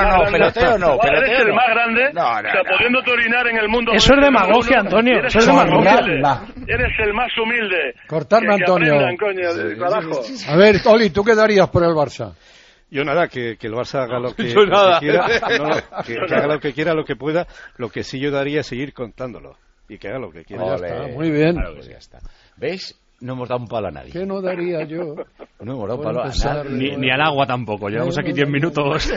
Eres el más grande. Pudiéndote orinar en el mundo. Eso es demagogia, Antonio. Eso es demagogia. Eres el más humilde. Cortarme, Antonio. A ver, Oli, ¿tú qué darías por el Barça? Yo nada, que el Barça haga lo que quiera, que haga lo que quiera, lo que pueda. Lo que sí yo daría es seguir contándolo. Y que haga lo que quiera. Ya está, muy bien. Claro que ya está. ¿Veis? No hemos dado un palo a nadie. ¿Qué no daría yo? No hemos dado un palo a nadie. Ni al agua tampoco. Llevamos aquí 10 minutos.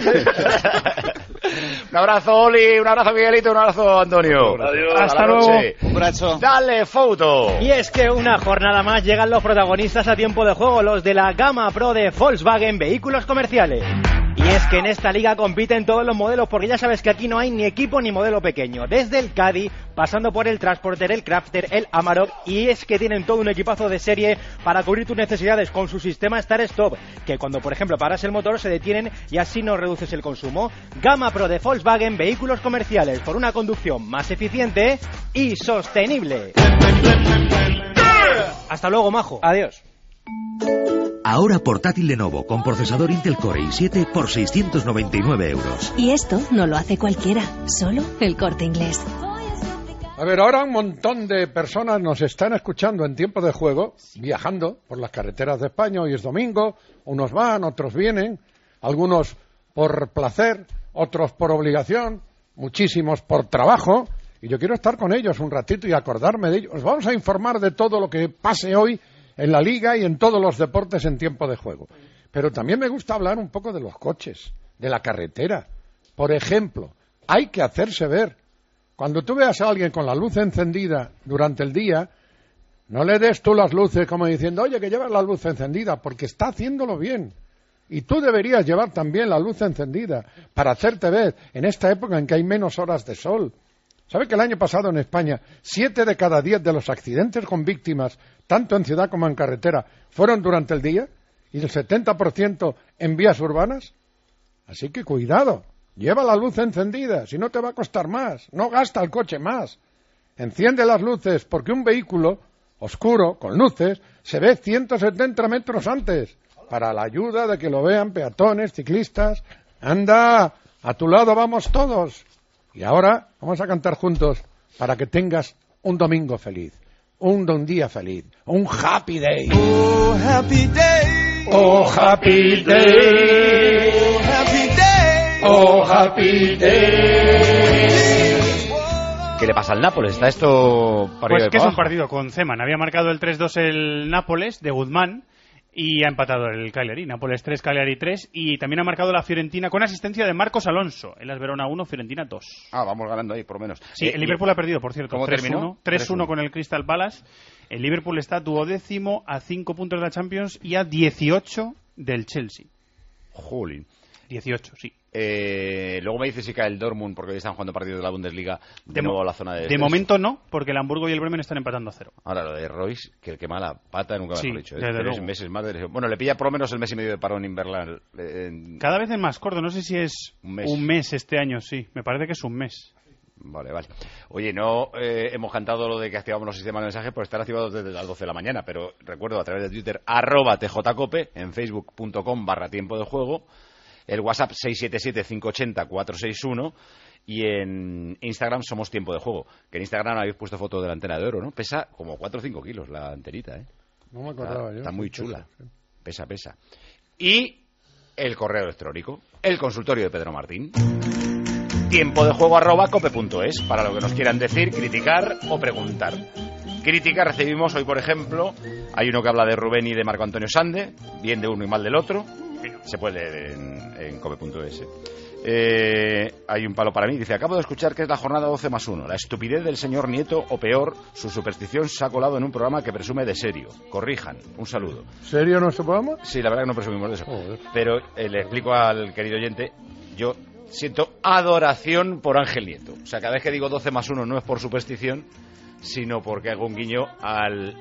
Un abrazo, Oli. Un abrazo, Miguelito. Un abrazo, Antonio. Adiós. Hasta luego. Un abrazo. Dale, foto. Y es que una jornada más llegan los protagonistas a tiempo de juego, los de la gama Pro de Volkswagen Vehículos Comerciales. Y es que en esta liga compiten todos los modelos, porque ya sabes que aquí no hay ni equipo ni modelo pequeño. Desde el Caddy, pasando por el Transporter, el Crafter, el Amarok, y es que tienen todo un equipazo de serie para cubrir tus necesidades con su sistema Start Stop, que cuando por ejemplo paras el motor se detienen y así no reduces el consumo. Gama Pro de Volkswagen Vehículos Comerciales, por una conducción más eficiente y sostenible. Hasta luego, majo. Adiós. Ahora portátil Lenovo con procesador Intel Core i7 por 699 euros. Y esto no lo hace cualquiera, solo El Corte Inglés. A ver, ahora un montón de personas nos están escuchando en tiempo de juego, viajando por las carreteras de España. Hoy es domingo, unos van, otros vienen, algunos por placer, otros por obligación, muchísimos por trabajo. Y yo quiero estar con ellos un ratito y acordarme de ellos. Os vamos a informar de todo lo que pase hoy en la Liga y en todos los deportes en tiempo de juego. Pero también me gusta hablar un poco de los coches, de la carretera. Por ejemplo, hay que hacerse ver. Cuando tú veas a alguien con la luz encendida durante el día, no le des tú las luces como diciendo, oye, que llevas la luz encendida, porque está haciéndolo bien. Y tú deberías llevar también la luz encendida para hacerte ver en esta época en que hay menos horas de sol. ¿Sabe que el año pasado en España 7 de cada 10 de los accidentes con víctimas, tanto en ciudad como en carretera, fueron durante el día? Y el 70% en vías urbanas. Así que cuidado, lleva la luz encendida, si no te va a costar más, no gasta el coche más. Enciende las luces, porque un vehículo oscuro, con luces, se ve 170 metros antes, para la ayuda de que lo vean peatones, ciclistas. Anda, a tu lado vamos todos. Y ahora vamos a cantar juntos para que tengas un domingo feliz, un día feliz, un happy day. Oh, happy day. Oh, happy day. Oh, happy day. Oh, happy day. ¿Qué le pasa al Nápoles? ¿Está esto para Pues arriba y que es para un abajo? partido con Zeman. Había marcado el 3-2 el Nápoles de Guzmán y ha empatado el Cagliari. Nápoles 3, Cagliari 3. Y también ha marcado la Fiorentina con asistencia de Marcos Alonso. El Las Verona 1, Fiorentina 2. Ah, vamos ganando ahí, por lo menos. Sí, el Liverpool ha perdido, por cierto. ¿Cómo terminó? 3-1 con el Crystal Palace. El Liverpool está duodécimo a 5 puntos de la Champions y a 18 del Chelsea. Jolín. 18, sí. Luego me dice si cae el Dortmund, porque hoy están jugando partidos de la Bundesliga de nuevo a la zona de descenso. De momento no, porque el Hamburgo y el Bremen están empatando a 0. Ahora, lo de Royce, que el que mala pata, nunca mejor dicho. Desde 3 luego. meses más de lesión. Bueno, le pilla por lo menos el mes y medio de parón invernal. Cada vez es más corto, no sé si es un mes este año, sí. Me parece que es un mes. Vale. Oye, no hemos cantado lo de que activamos los sistemas de mensajes por estar activados desde las 12 de la mañana, pero recuerdo a través de Twitter, @tjcope, en facebook.com/tiempo de juego, el WhatsApp 677-580-461 y en Instagram somos Tiempo de Juego, que en Instagram habéis puesto foto de la antena de oro, ¿no? Pesa como 4 o 5 kilos la antenita, ¿eh? No me acordaba yo. Está muy chula. Pesa. Y el correo electrónico, el consultorio de Pedro Martín. tiempodejuego@cope.es para lo que nos quieran decir, criticar o preguntar. Crítica recibimos hoy, por ejemplo, hay uno que habla de Rubén y de Marco Antonio Sande, bien de uno y mal del otro. Se puede leer en cope.es. Hay un palo para mí, dice: acabo de escuchar que es la jornada 12+1. La estupidez del señor Nieto, o peor, su superstición se ha colado en un programa que presume de serio. Corrijan, un saludo. ¿Serio nuestro programa? Sí, la verdad que no presumimos de eso. Pero le explico al querido oyente, yo siento adoración por Ángel Nieto. O sea, cada vez que digo 12+1 no es por superstición, sino porque hago un guiño al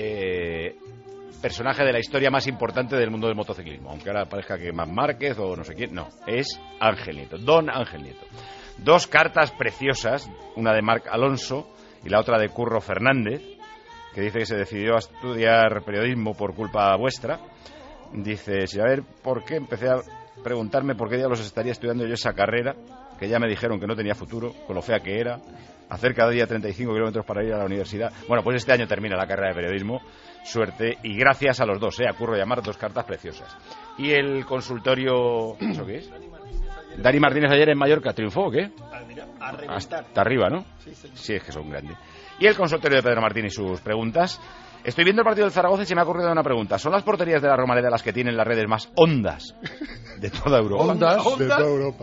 personaje de la historia más importante del mundo del motociclismo, aunque ahora parezca que más Márquez o no sé quién. No, es Ángel Nieto, don Ángel Nieto. 2 cartas preciosas, una de Marc Alonso y la otra de Curro Fernández, que dice que se decidió a estudiar periodismo por culpa vuestra. Dice: si a ver por qué empecé a preguntarme por qué diablos estaría estudiando yo esa carrera, que ya me dijeron que no tenía futuro, con lo fea que era, hacer cada día 35 kilómetros para ir a la universidad. Bueno, pues este año termina la carrera de periodismo, suerte, y gracias a los dos, a Curro y a Mar, 2 cartas preciosas. Y el consultorio, ¿eso qué es? Dani Martínez ayer en Mallorca, ¿triunfó o qué? Hasta arriba, ¿no? Sí, es que son grandes. Y el consultorio de Pedro Martín y sus preguntas. Estoy viendo el partido del Zaragoza y se me ha ocurrido una pregunta. ¿Son las porterías de la Romareda las que tienen las redes más hondas de toda Europa? ¿Ondas? De toda Europa.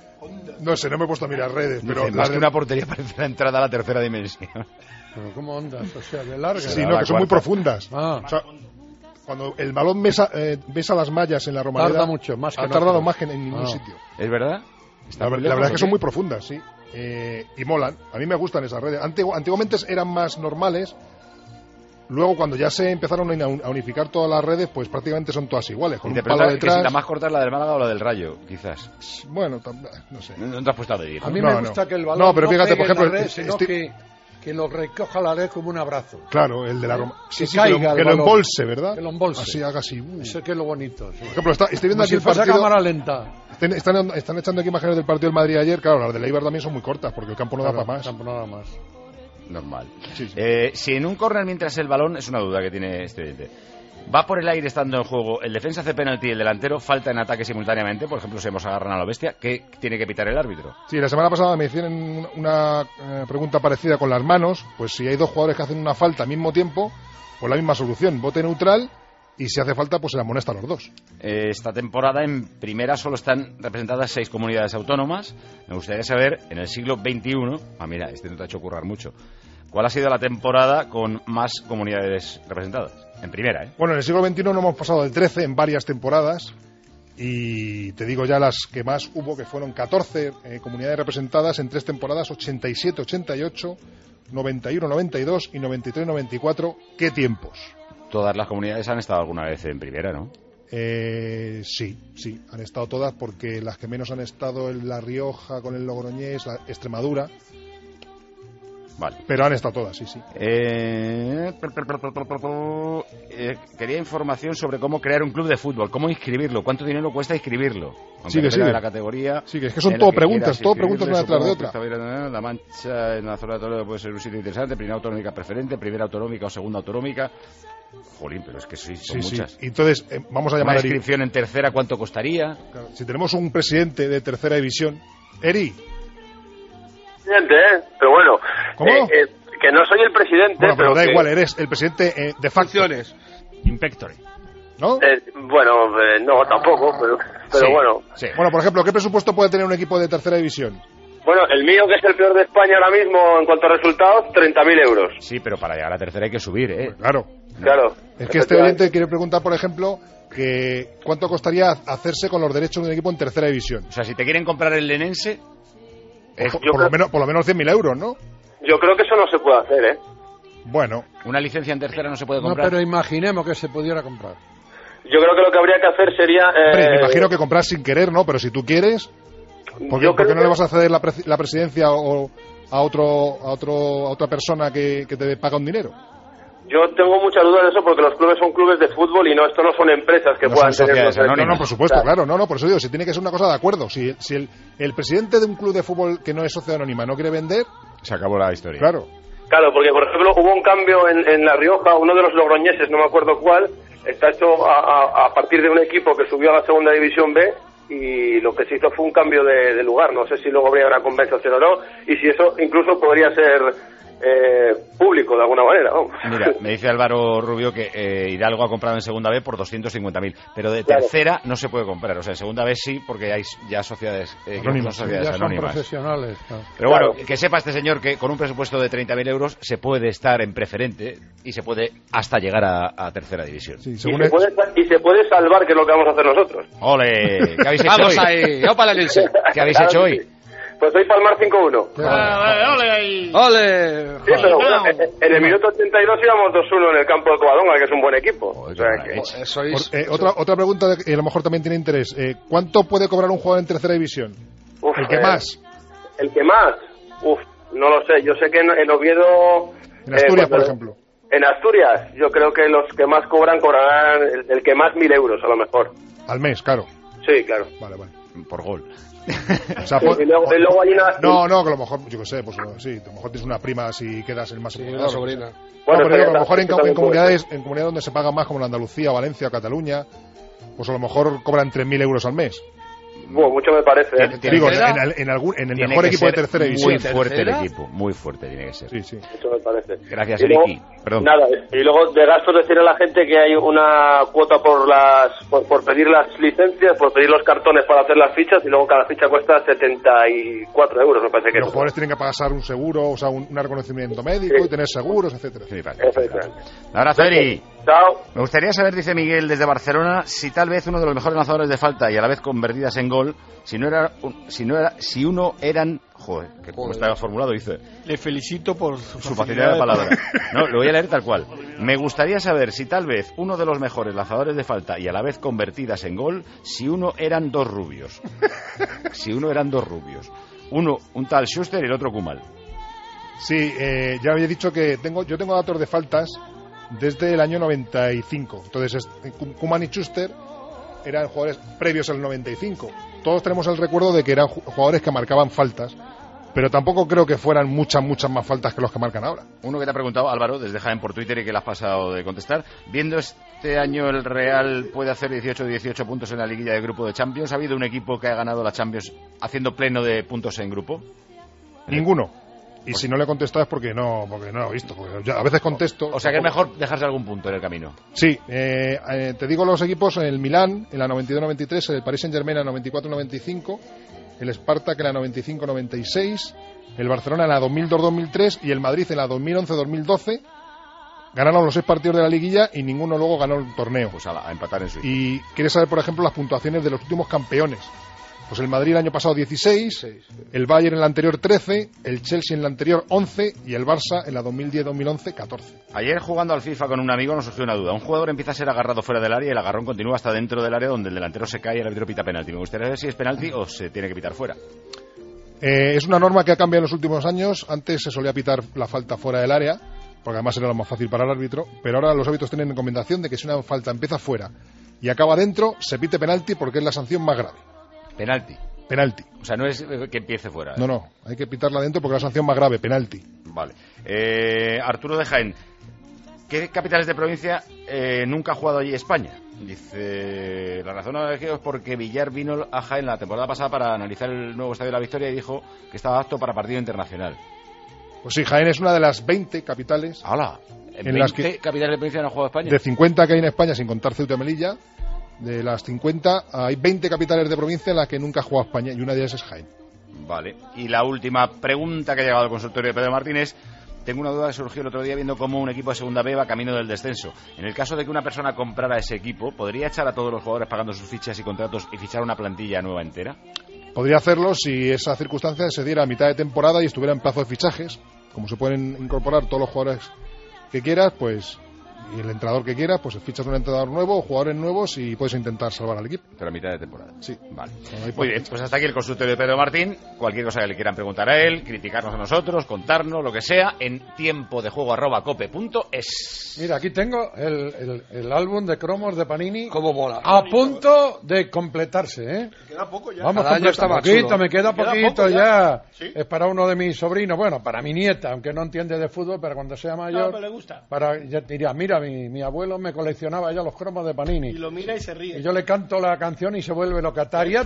No sé, no me he puesto a mirar redes, pero... Dice, más que una portería parece la entrada a la tercera dimensión. ¿Pero cómo ondas? O sea, de larga. Sí, no, que son muy profundas. O sea, cuando el balón besa las mallas en la Romareda... Tarda mucho, más que ha tardado más que en ningún sitio. ¿Es verdad? La verdad es que son muy profundas, sí. Y molan. A mí me gustan esas redes. Antiguamente eran más normales. Luego, cuando ya se empezaron a unificar todas las redes, pues prácticamente son todas iguales. Con un palo detrás. Si la más corta es la del Málaga o la del Rayo, quizás. Bueno, no sé. No te has puesto a medir. A mí me gusta que el balón no fíjate, por ejemplo, en la red, sino que lo recoja la red como un abrazo. Claro, el de la Roma. Sí, que lo embolse, ¿verdad? Que lo embolse. Así, haga así. Eso que es lo bonito. Sí. Por ejemplo, estoy viendo aquí el partido. Cámara lenta. Están echando aquí imágenes del partido del Madrid ayer. Claro, las de Eibar también son muy cortas, porque el campo no da para más. El campo no da más. Normal. Sí. Si en un córner mientras el balón, es una duda que tiene este oyente, va por el aire estando en juego, el defensa hace penalti y el delantero falta en ataque simultáneamente, por ejemplo, si hemos agarrado a la bestia, ¿qué tiene que pitar el árbitro? Sí, la semana pasada me hicieron una pregunta parecida con las manos. Pues si hay 2 jugadores que hacen una falta al mismo tiempo, pues la misma solución, bote neutral, y si hace falta, pues se le amonesta a los 2. Esta temporada en primera solo están representadas 6 comunidades autónomas. Me gustaría saber, en el siglo XXI, mira, este no te ha hecho currar mucho, ¿cuál ha sido la temporada con más comunidades representadas? En primera, ¿eh? Bueno, en el siglo XXI no hemos pasado del 13 en varias temporadas, y te digo ya las que más hubo, que fueron 14 comunidades representadas en 3 temporadas, 87, 88, 91, 92 y 93, 94. ¿Qué tiempos? Todas las comunidades han estado alguna vez en primera, ¿no? Sí, han estado todas, porque las que menos han estado en La Rioja con el Logroñés, la Extremadura. Vale. Pero han estado todas, sí. Quería información sobre cómo crear un club de fútbol, cómo inscribirlo, cuánto dinero cuesta inscribirlo. Sigue. De la categoría. Sí, es que son todo preguntas, una detrás de otra. La Mancha en la zona de Toledo puede ser un sitio interesante, primera autonómica preferente, primera autonómica o segunda autonómica. Jolín, pero es que son muchas. Sí. Entonces, vamos a llamar a Eri. ¿Una inscripción en tercera cuánto costaría? Claro, si tenemos un presidente de tercera división, Eri. Pero bueno, ¿cómo? Que no soy el presidente. Bueno, pero da igual, eres el presidente de facciones. Inspector. ¿No? No, tampoco, pero sí, bueno. Sí. Bueno, por ejemplo, ¿qué presupuesto puede tener un equipo de tercera división? Bueno, el mío, que es el peor de España ahora mismo en cuanto a resultados, 30.000 euros. Sí, pero para llegar a tercera hay que subir, ¿eh? Pues claro. Claro. Es que este oyente quiere preguntar, por ejemplo, que cuánto costaría hacerse con los derechos de un equipo en tercera división. O sea, si te quieren comprar el Lenense... Por lo menos 100.000 euros, ¿no? Yo creo que eso no se puede hacer, ¿eh? Bueno. ¿Una licencia en tercera no se puede comprar? No, pero imaginemos que se pudiera comprar. Yo creo que lo que habría que hacer sería... Hombre, me imagino que comprar sin querer, ¿no? Pero si tú quieres, ¿por qué no le vas a ceder la presidencia a otra persona que te paga un dinero? Yo tengo muchas dudas de eso porque los clubes son clubes de fútbol y esto no son empresas que puedan tener... No, por supuesto, claro. No, por eso digo, si tiene que ser una cosa de acuerdo. Si el presidente de un club de fútbol que no es sociedad anónima no quiere vender... Se acabó la historia. Claro. Claro, porque por ejemplo hubo un cambio en La Rioja, uno de los logroñeses, no me acuerdo cuál, está hecho a partir de un equipo que subió a la segunda división B y lo que se hizo fue un cambio de lugar. No sé si luego habría una compensación o no y si eso incluso podría ser público de alguna manera. Mira, me dice Álvaro Rubio que Hidalgo ha comprado en segunda B por 250.000, pero de tercera no se puede comprar. O sea, en segunda B sí, porque hay ya sociedades anónimas. Son profesionales. Claro. Pero bueno, que sepa este señor que con un presupuesto de 30.000 euros se puede estar en preferente y se puede hasta llegar a tercera división. Sí, y se puede salvar, que es lo que vamos a hacer nosotros. ¡Ole! ¿Qué habéis hecho Vamos hoy? ahí, ¡opa la leche! ¿Qué habéis hecho hoy? Pues hoy palmar 5-1. ¡Ole ahí! ¡Ole! Sí, pero bueno, en el minuto 82 íbamos 2-1 en el campo de Covadonga, que es un buen equipo. O sea que... otra pregunta que a lo mejor también tiene interés. ¿Cuánto puede cobrar un jugador en tercera división? ¿El que más? ¿El que más? No lo sé. Yo sé que en Oviedo... En Asturias, por ejemplo. En Asturias, yo creo que los que más cobrarán el que más 1.000 euros, a lo mejor. Al mes, claro. Sí, claro. Vale. Por gol. O sea, y luego hay una... No, que a lo mejor, yo qué sé, pues sí, a lo mejor tienes una prima si quedas el más una sobrina. Bueno, pero a lo mejor en comunidades donde se paga más, como en Andalucía, Valencia o Cataluña, pues a lo mejor cobran 3.000 euros al mes. Bueno, mucho me parece. Digo, en el mejor equipo de tercera división. Muy fuerte el equipo, muy fuerte tiene que ser. Sí. Eso me parece. Gracias, Eriki. Perdón. Nada, y luego de gastos decir a la gente que hay una cuota por pedir las licencias, por pedir los cartones para hacer las fichas, y luego cada ficha cuesta 74 euros, me parece que los jugadores tienen que pasar un seguro, o sea, un reconocimiento médico y tener seguros, etcétera. Un abrazo, Eri. Chao. Me gustaría saber, dice Miguel desde Barcelona, si tal vez uno de los mejores lanzadores de falta y a la vez convertidas en gol, si uno eran... Joder, que como está formulado, dice... Le felicito por su facilidad de palabra. No, lo voy a leer tal cual. Me gustaría saber si tal vez uno de los mejores lanzadores de falta y a la vez convertidas en gol, si uno eran dos rubios. Uno, un tal Schuster y el otro Kumal. Sí, ya había dicho que yo tengo datos de faltas desde el año 95. Entonces, Kuman y Schuster eran jugadores previos al 95. Todos tenemos el recuerdo de que eran jugadores que marcaban faltas, pero tampoco creo que fueran muchas más faltas que los que marcan ahora. Uno que te ha preguntado, Álvaro, desde Jaén por Twitter y que le has pasado de contestar. Viendo este año el Real puede hacer 18 puntos en la liguilla de grupo de Champions. ¿Ha habido un equipo que ha ganado la Champions haciendo pleno de puntos en grupo? Ninguno. Y si no le he contestado es porque no lo he visto. Porque a veces contesto. O sea que es mejor dejarse algún punto en el camino. Sí, te digo los equipos: el Milán en la 92-93, el Paris Saint-Germain en la 94-95, el Spartak en la 95-96, el Barcelona en la 2002-2003 y el Madrid en la 2011-2012. Ganaron los 6 partidos de la liguilla y ninguno luego ganó el torneo. Pues a empatar en Suiza. Y quieres saber, por ejemplo, las puntuaciones de los últimos campeones. Pues el Madrid el año pasado 16, el Bayern en la anterior 13, el Chelsea en la anterior 11 y el Barça en la 2010-2011 14. Ayer jugando al FIFA con un amigo nos surgió una duda. Un jugador empieza a ser agarrado fuera del área y el agarrón continúa hasta dentro del área donde el delantero se cae y el árbitro pita penalti. Me gustaría saber si es penalti o se tiene que pitar fuera. Es una norma que ha cambiado en los últimos años. Antes se solía pitar la falta fuera del área, porque además era lo más fácil para el árbitro, pero ahora los árbitros tienen recomendación de que si una falta empieza fuera y acaba dentro, se pite penalti porque es la sanción más grave. Penalti. O sea, no es que empiece fuera. No, hay que pitarla dentro porque es la sanción más grave, penalti. Vale. Arturo de Jaén, ¿qué capitales de provincia nunca ha jugado allí España? Dice, la razón es porque Villar vino a Jaén la temporada pasada para analizar el nuevo Estadio de la Victoria y dijo que estaba apto para partido internacional. Pues sí, Jaén es una de las 20 capitales. ¡Hala! ¿En las que capitales de provincia no ha jugado España? De 50 que hay en España, sin contar Ceuta y Melilla, de las 50 hay 20 capitales de provincia en las que nunca ha jugado España y una de ellas es Jaén. Vale. Y la última pregunta que ha llegado al consultorio de Pedro Martínez. tengo una duda que surgió el otro día viendo cómo un equipo de segunda B va camino del descenso. En el caso de que una persona comprara ese equipo, ¿podría echar a todos los jugadores pagando sus fichas y contratos y fichar una plantilla nueva entera? Podría hacerlo si esa circunstancia se diera a mitad de temporada y estuviera en plazo de fichajes. Como se pueden incorporar todos los jugadores que quieras, pues, y el entrenador que quieras, pues fichas un entrenador nuevo, jugadores nuevos y puedes intentar salvar al equipo. Pero a mitad de temporada. Sí. Vale. Muy bien, pues hasta aquí el consultorio de Pedro Martín. Cualquier cosa que le quieran preguntar a él, criticarnos a nosotros, contarnos, lo que sea, en tiempodejuego@cope.es. Mira, aquí tengo el álbum de cromos de Panini. Cómo mola. A punto de completarse, ¿eh? Queda poco ya. Vamos, me queda poquito ya. ¿Sí? Es para uno de mis sobrinos, bueno, para mi nieta, aunque no entiende de fútbol, pero cuando sea mayor... pero le gusta. Ya diría, mira, mi abuelo me coleccionaba ya los cromos de Panini. Y lo mira y se ríe. Y yo le canto la canción y se vuelve loca. Ya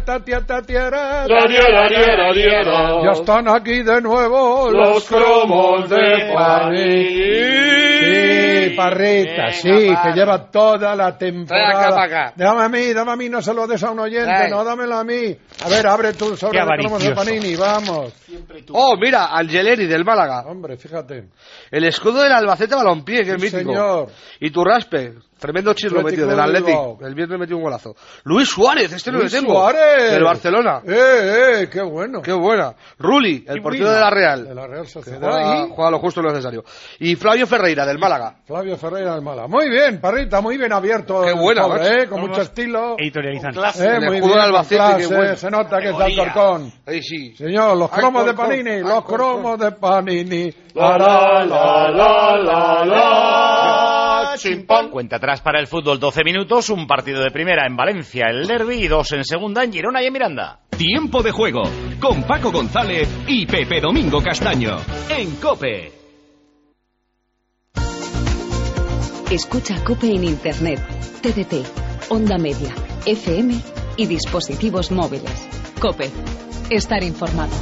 están aquí de nuevo los cromos de Panini. Sí, Parrita, sí, que lleva toda la temporada. Dame a mí, no se lo des a un oyente, no, dámelo a mí. A ver, abre tú sobre los cromos de Panini, vamos. Oh, mira, Angeleri del Málaga. Hombre, fíjate. El escudo del Albacete Balompié, que es mítico. Señor. Y Turraspe, tremendo chirlo metido del Atlético. El viernes metió un golazo. Luis Suárez, no lo tengo. Suárez. Del Barcelona. Qué bueno. Qué buena. Rulli, el portero de la Real. De la Real Sociedad. Juega lo justo y lo necesario. Y Flavio Ferreira del Málaga. Flavio Ferreira del Málaga. Muy bien, Parrita, muy bien abierto. Qué buena, pobre, con mucho estilo. Editorializante. Muy bien, Albacete, qué bueno. Se nota que es de Alcorcón. Sí. Señor, los cromos de Panini, los cromos de Panini. Chimpón. Cuenta atrás para el fútbol, 12 minutos, un partido de primera en Valencia, el Derbi, y 2 en segunda en Girona y en Miranda. Tiempo de juego, con Paco González y Pepe Domingo Castaño, en COPE. Escucha COPE en Internet, TDT, Onda Media, FM y dispositivos móviles. COPE. Estar informado.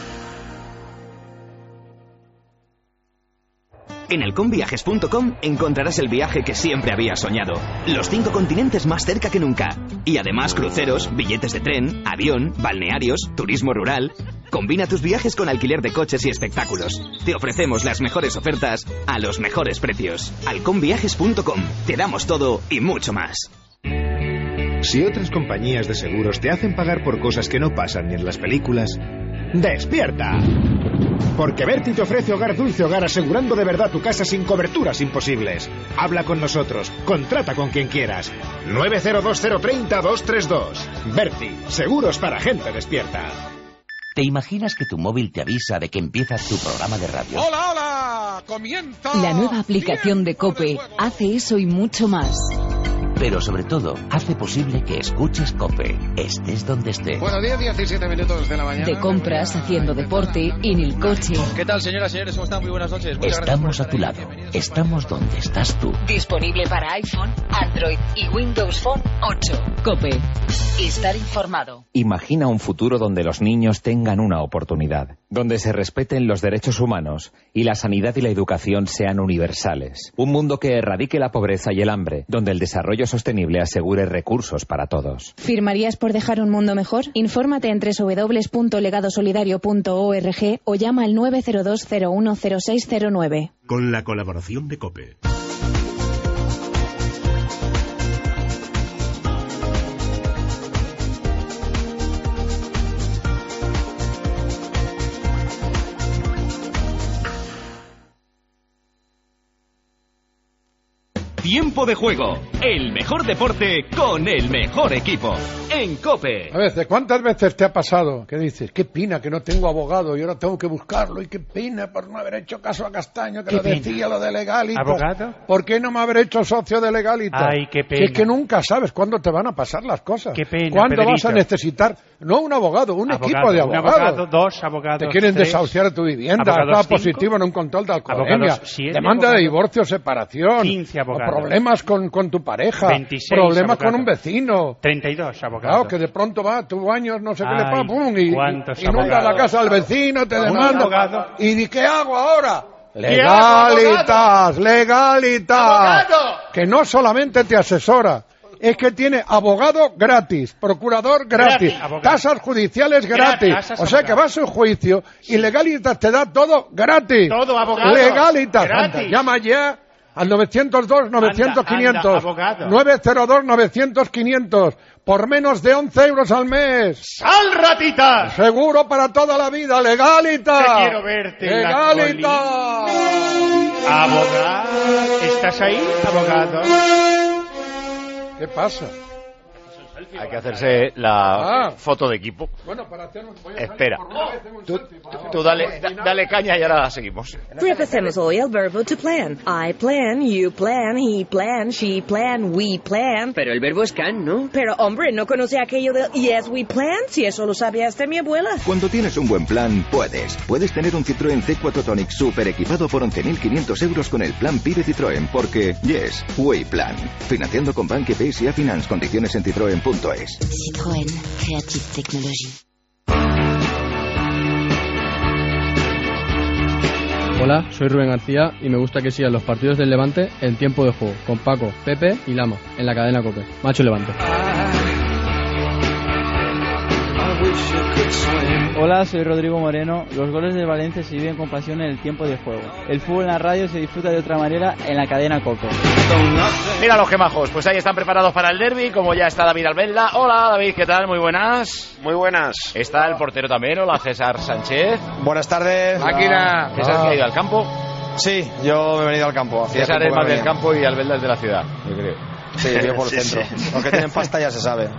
En elconviajes.com encontrarás el viaje que siempre habías soñado. Los 5 continentes más cerca que nunca. Y además cruceros, billetes de tren, avión, balnearios, turismo rural. Combina tus viajes con alquiler de coches y espectáculos. Te ofrecemos las mejores ofertas a los mejores precios. Alconviajes.com. Te damos todo y mucho más. Si otras compañías de seguros te hacen pagar por cosas que no pasan ni en las películas, ¡despierta! Porque Berti te ofrece Hogar Dulce Hogar, asegurando de verdad tu casa sin coberturas imposibles. Habla con nosotros, contrata con quien quieras. 902030232. Berti, seguros para gente despierta. ¿Te imaginas que tu móvil te avisa de que empieza tu programa de radio? ¡Hola, hola! ¡Comienza! La nueva aplicación de COPE hace eso y mucho más. Pero sobre todo, hace posible que escuches COPE, estés donde estés. Buenos días, 17 minutos de la mañana. De compras, haciendo deporte, en el coche. ¿Qué tal, señoras y señores? ¿Cómo están? Muy buenas noches. Estamos a tu lado. Estamos donde estás tú. Disponible para iPhone, Android y Windows Phone 8. COPE. Estar informado. Imagina un futuro donde los niños tengan una oportunidad, donde se respeten los derechos humanos y la sanidad y la educación sean universales. Un mundo que erradique la pobreza y el hambre, donde el desarrollo sostenible asegure recursos para todos. ¿Firmarías por dejar un mundo mejor? Infórmate en www.legadosolidario.org o llama al 902 010609. Con la colaboración de COPE. Tiempo de juego, el mejor deporte con el mejor equipo, en COPE. A veces, ¿cuántas veces te ha pasado que dices, qué pena que no tengo abogado y ahora tengo que buscarlo, y qué pena por no haber hecho caso a Castaño, que lo decía lo de Legalitas? ¿Abogado? ¿Por qué no me haber hecho socio de Legalitas? Ay, qué pena. Si es que nunca sabes cuándo te van a pasar las cosas. Qué pena, ¿Cuándo Pedrito vas a necesitar, no un abogado, un equipo de abogados? Un abogado, 2 abogados, te quieren 3, desahuciar tu vivienda, abogados, está positivo en un control de alcoholemia, abogados, 7 demanda abogados, de divorcio, separación, 15 abogados, o problemas con tu pareja, 26 problemas abogados, con un vecino, 32 abogados. Claro, que de pronto va, tu años, no sé qué le pasa, pum, y inunda abogados, la casa al vecino, te demanda. ¿Y qué hago ahora? Legalitas, Legalitas, que no solamente te asesora, es que tiene abogado gratis, procurador gratis, tasas judiciales gratis. O sea que va a su juicio y Legalitas te da todo gratis. Todo, abogado. Legalitas. Gratis. Anda, llama ya al 902-900-500. 902-900-500. Por menos de 11 euros al mes. ¡Sal, ratita! Seguro para toda la vida. Legalitas. Te quiero verte. Legalitas. Abogado. ¿Estás ahí, abogado? ¿Qué pasa? Hay que hacerse la foto de equipo. Bueno, para hacernos... Espera. Tú dale caña y ahora seguimos. Repasemos hoy el verbo to plan. I plan, you plan, he plan, she plan, we plan. Pero el verbo es can, ¿no? Pero, hombre, ¿no conoce aquello de yes, we plan? Si eso lo sabía hasta mi abuela. Cuando tienes un buen plan, puedes tener un Citroën C4 Tonic super equipado por 11.500 euros con el plan PIBE Citroën, porque yes, we plan. Financiando con Banque PSA Finance. Condiciones en citroen.es. Citroën, Creative Technology. Hola, soy Rubén García y me gusta que sigan los partidos del Levante en tiempo de juego, con Paco, Pepe y Lama, en la cadena COPE. Macho Levante. Hola, soy Rodrigo Moreno. Los goles de Valencia se viven con pasión en el tiempo de juego. El fútbol en la radio se disfruta de otra manera en la cadena COPE. Mira los gemajos, pues ahí están preparados para el derbi, como ya está David Albelda. Hola David, ¿qué tal? Muy buenas. Muy buenas. Está el portero también, hola César Sánchez. Buenas tardes. Máquina. César, ¿que ha ido al campo? Sí, yo me he venido al campo. César es más del campo y Albelda es de la ciudad, yo creo. Sí, yo por el centro. Sí. Los que tienen pasta ya se sabe.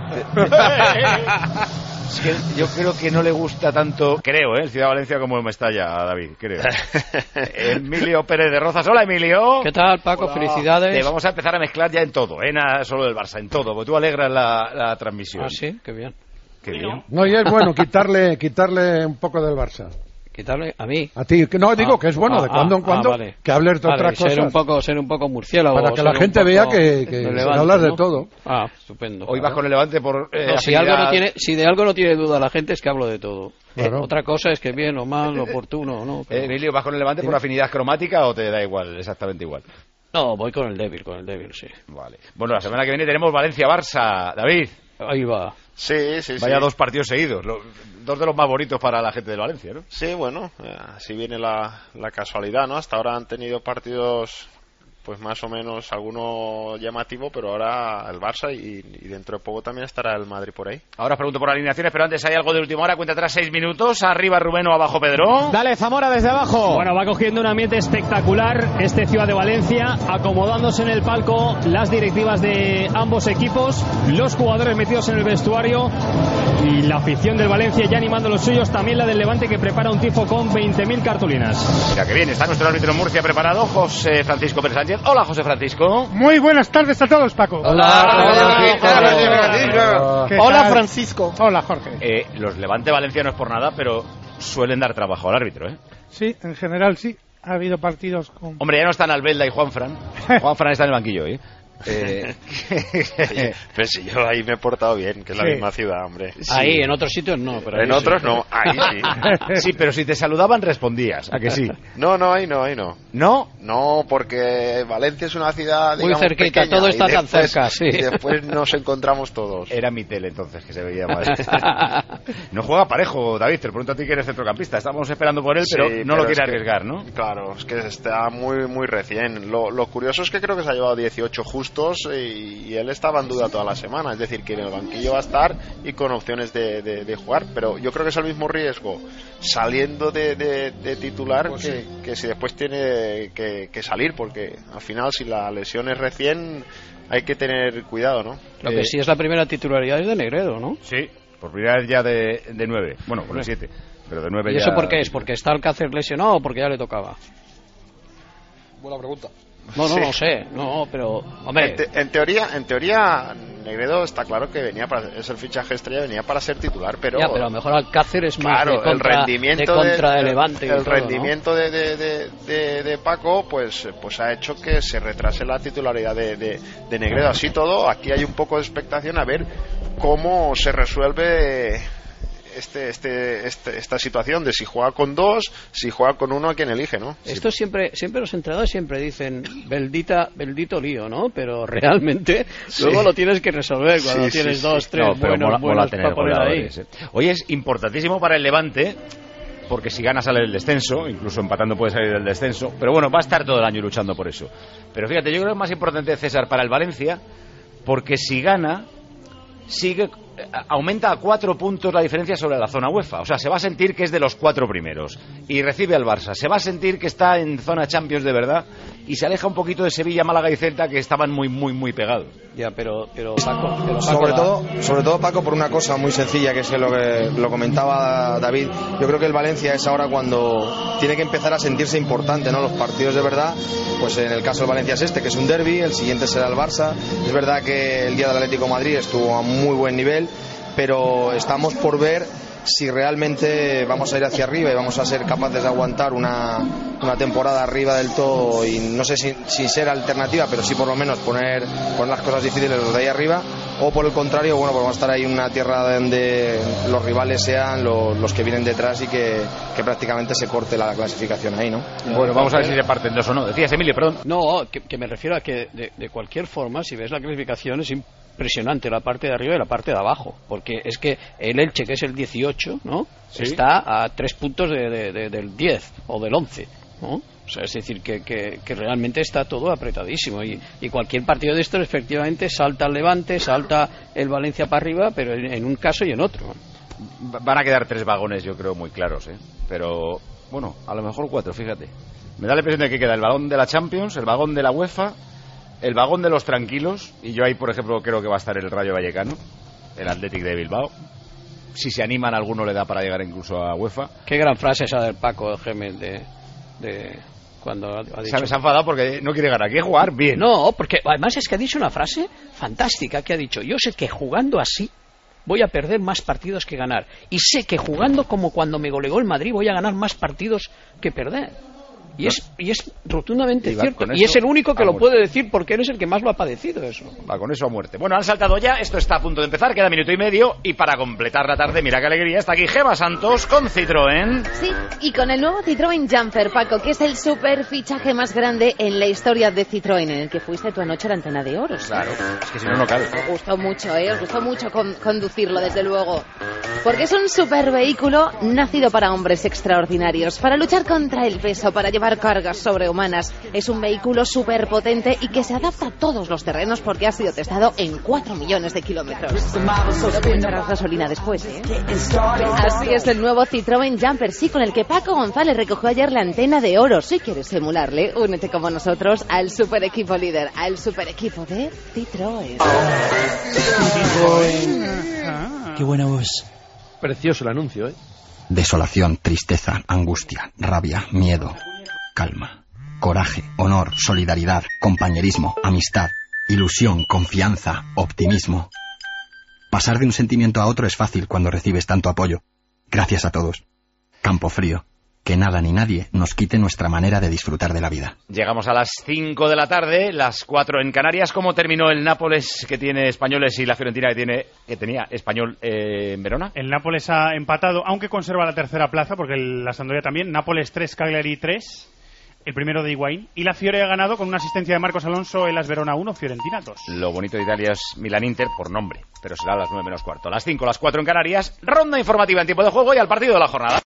Es que yo creo que no le gusta tanto, el Ciudad Valencia como Mestalla, David, creo. Emilio Pérez de Rozas. Hola, Emilio. ¿Qué tal, Paco? Hola. Felicidades. Te vamos a empezar a mezclar ya en todo, nada solo del Barça, en todo, porque tú alegras la transmisión. Ah, sí, qué bien. Qué bien. No, y es bueno quitarle un poco del Barça. ¿Quitarle a mí? A ti, no, digo que es bueno de cuando en cuando vale. Que hables de otras cosas. Ser un poco murciélago. Para que la gente vea que Levante, hablas de todo. Ah, estupendo. Hoy vas con el Levante por... si de algo no tiene duda la gente es que hablo de todo. Claro. Otra cosa es que bien o mal, oportuno o no. Pero... Emilio, ¿vas con el Levante por afinidad cromática o te da igual, exactamente igual? No, voy con el débil, sí. Vale. Bueno, la semana que viene tenemos Valencia-Barça, David. Ahí va. Sí. Vaya dos partidos seguidos, dos de los más bonitos para la gente de Valencia, ¿no? Sí, bueno, así viene la casualidad, ¿no? Hasta ahora han tenido partidos, pues más o menos alguno llamativo, pero ahora el Barça y dentro de poco también estará el Madrid por ahí. Ahora os pregunto por alineaciones, pero antes hay algo de última hora, cuenta atrás 6 minutos, arriba Rubén o abajo Pedro. Dale, Zamora desde abajo. Bueno, va cogiendo un ambiente espectacular este Ciudad de Valencia, acomodándose en el palco las directivas de ambos equipos, los jugadores metidos en el vestuario y la afición del Valencia ya animando a los suyos, también la del Levante que prepara un tifo con 20.000 cartulinas. Mira que bien, está nuestro árbitro en Murcia preparado, José Francisco Pérez Sánchez. Hola, José Francisco. Muy buenas tardes a todos, Paco. Hola, Francisco. Hola, Jorge. Los Levante valencianos por nada, pero suelen dar trabajo al árbitro, ¿eh? Sí, en general sí. Ha habido partidos con... Hombre, ya no están Albelda y Juanfran. Juanfran está en el banquillo, ¿eh? Pero si yo ahí me he portado bien, que es la misma ciudad, hombre. Sí. Ahí, en otros sitios no, pero en otros no, ahí sí. Sí, pero si te saludaban respondías, ¿a que sí? No, ahí no. ¿No? No, porque Valencia es una ciudad, digamos, muy cerquita, pequeña, todo está tan cerca, sí. Y después nos encontramos todos. Era mi tele entonces, que se veía más. No juega parejo, David, te lo pregunto a ti que eres centrocampista. Estamos esperando por él, pero no lo quiere arriesgar, ¿no? Claro, es que está muy recién. Lo curioso es que creo que se ha llevado 18 justos y él estaba en duda toda la semana, es decir, que en el banquillo va a estar y con opciones de jugar, pero yo creo que es el mismo riesgo saliendo de titular que si después tiene que salir, porque al final si la lesión es recién hay que tener cuidado, ¿no? Lo que sí es la primera titularidad es de Negredo, ¿no? Sí, por primera vez ya de 9, bueno, con el 7, pero de 9 ya... ¿Y eso por qué es? ¿Porque está Alcácer lesionado o porque ya le tocaba? Buena pregunta. No lo sé, pero hombre, en teoría Negredo está claro que es el fichaje estrella, venía para ser titular, pero a lo mejor Alcácer es más claro, el rendimiento de Levante, el rendimiento de Paco pues ha hecho que se retrase la titularidad de Negredo. Así todo, aquí hay un poco de expectación a ver cómo se resuelve esta situación de si juega con 2, si juega con 1, a quién elige, ¿no? Esto siempre los entrenadores siempre dicen bendito lío, ¿no? Pero realmente luego lo tienes que resolver cuando tienes 2, 3 buenos para poner ahí. Hoy es importantísimo para el Levante, porque si gana sale del descenso, incluso empatando puede salir del descenso, pero bueno, va a estar todo el año luchando por eso. Pero fíjate, yo creo que es más importante, César, para el Valencia, porque si gana, aumenta a 4 puntos la diferencia sobre la zona UEFA. O sea, se va a sentir que es de los 4 primeros y recibe al Barça. Se va a sentir que está en zona Champions de verdad y se aleja un poquito de Sevilla, Málaga y Celta, que estaban muy pegados. Ya, pero Paco, sobre todo, Paco, por una cosa muy sencilla, que es lo que lo comentaba David. Yo creo que el Valencia es ahora cuando tiene que empezar a sentirse importante, ¿no? Los partidos de verdad, pues en el caso del Valencia es que es un derbi, el siguiente será el Barça. Es verdad que el día del Atlético de Madrid estuvo a muy buen nivel, pero estamos por ver si realmente vamos a ir hacia arriba y vamos a ser capaces de aguantar una temporada arriba del todo, y no sé si ser alternativa, pero sí por lo menos poner las cosas difíciles los de ahí arriba, o por el contrario, bueno, pues vamos a estar ahí en una tierra donde los rivales sean los que vienen detrás y que prácticamente se corte la clasificación ahí, ¿no? Bueno, vamos a ver si se parten dos o no. Decías, Emilio, perdón. No, que me refiero a que de cualquier forma, si ves la clasificación, es impresionante la parte de arriba y la parte de abajo, porque es que el Elche, que es el 18, ¿no? ¿Sí? Está a 3 puntos del 10 o del 11, ¿no? O sea, es decir, que realmente está todo apretadísimo, y cualquier partido de estos efectivamente salta el Levante, salta el Valencia para arriba, pero en un caso y en otro. Van a quedar 3 vagones, yo creo, muy claros, ¿eh? Pero, bueno, a lo mejor 4, fíjate. Me da la impresión de que queda el vagón de la Champions, el vagón de la UEFA, el vagón de los tranquilos, y yo ahí, por ejemplo, creo que va a estar el Rayo Vallecano, el Athletic de Bilbao. Si se animan, alguno le da para llegar incluso a UEFA. Qué gran frase esa del Paco Gémez de cuando ha dicho... Se ha enfadado porque no quiere ganar, quiere jugar bien. No, porque además es que ha dicho una frase fantástica, que ha dicho: yo sé que jugando así voy a perder más partidos que ganar, y sé que jugando como cuando me goleó el Madrid voy a ganar más partidos que perder. Y es rotundamente cierto. Y es el único que lo puede decir, porque eres el que más lo ha padecido eso. Va con eso a muerte. Bueno, han saltado ya, esto está a punto de empezar, queda minuto y medio, y para completar la tarde, mira qué alegría, está aquí Gema Santos con Citroën. Sí, y con el nuevo Citroën Jumper, Paco, que es el super fichaje más grande en la historia de Citroën, en el que fuiste tú anoche a la Antena de Oro. Claro, es que si no cabe. Os gustó mucho conducirlo, desde luego. Porque es un super vehículo nacido para hombres extraordinarios, para luchar contra el peso, para llevar cargas sobrehumanas. Es un vehículo súper potente y que se adapta a todos los terrenos, porque ha sido testado en 4 millones de kilómetros. Solo que echarás gasolina después, ¿eh? Así es el nuevo Citroën Jumper, sí, con el que Paco González recogió ayer la Antena de Oro. Si quieres emularle, únete como nosotros al super equipo líder, al super equipo de Citroën. Qué buena voz. Precioso el anuncio, ¿eh? Desolación, tristeza, angustia, rabia, miedo, calma, coraje, honor, solidaridad, compañerismo, amistad, ilusión, confianza, optimismo. Pasar de un sentimiento a otro es fácil cuando recibes tanto apoyo. Gracias a todos. Campo Frío. Que nada ni nadie nos quite nuestra manera de disfrutar de la vida. Llegamos a las 5 de la tarde, las 4 en Canarias. ¿Cómo terminó el Nápoles, que tiene españoles, y la Fiorentina, que tenía español en Verona? El Nápoles ha empatado, aunque conserva la tercera plaza, porque la Sampdoria también. Nápoles 3, Cagliari 3, el primero de Higuaín. Y la Fiore ha ganado con una asistencia de Marcos Alonso en las Verona 1, Fiorentina 2. Lo bonito de Italia es Milán-Inter por nombre, pero será a las 9 menos cuarto. A las 5, las 4 en Canarias. Ronda informativa en tiempo de juego y al partido de la jornada.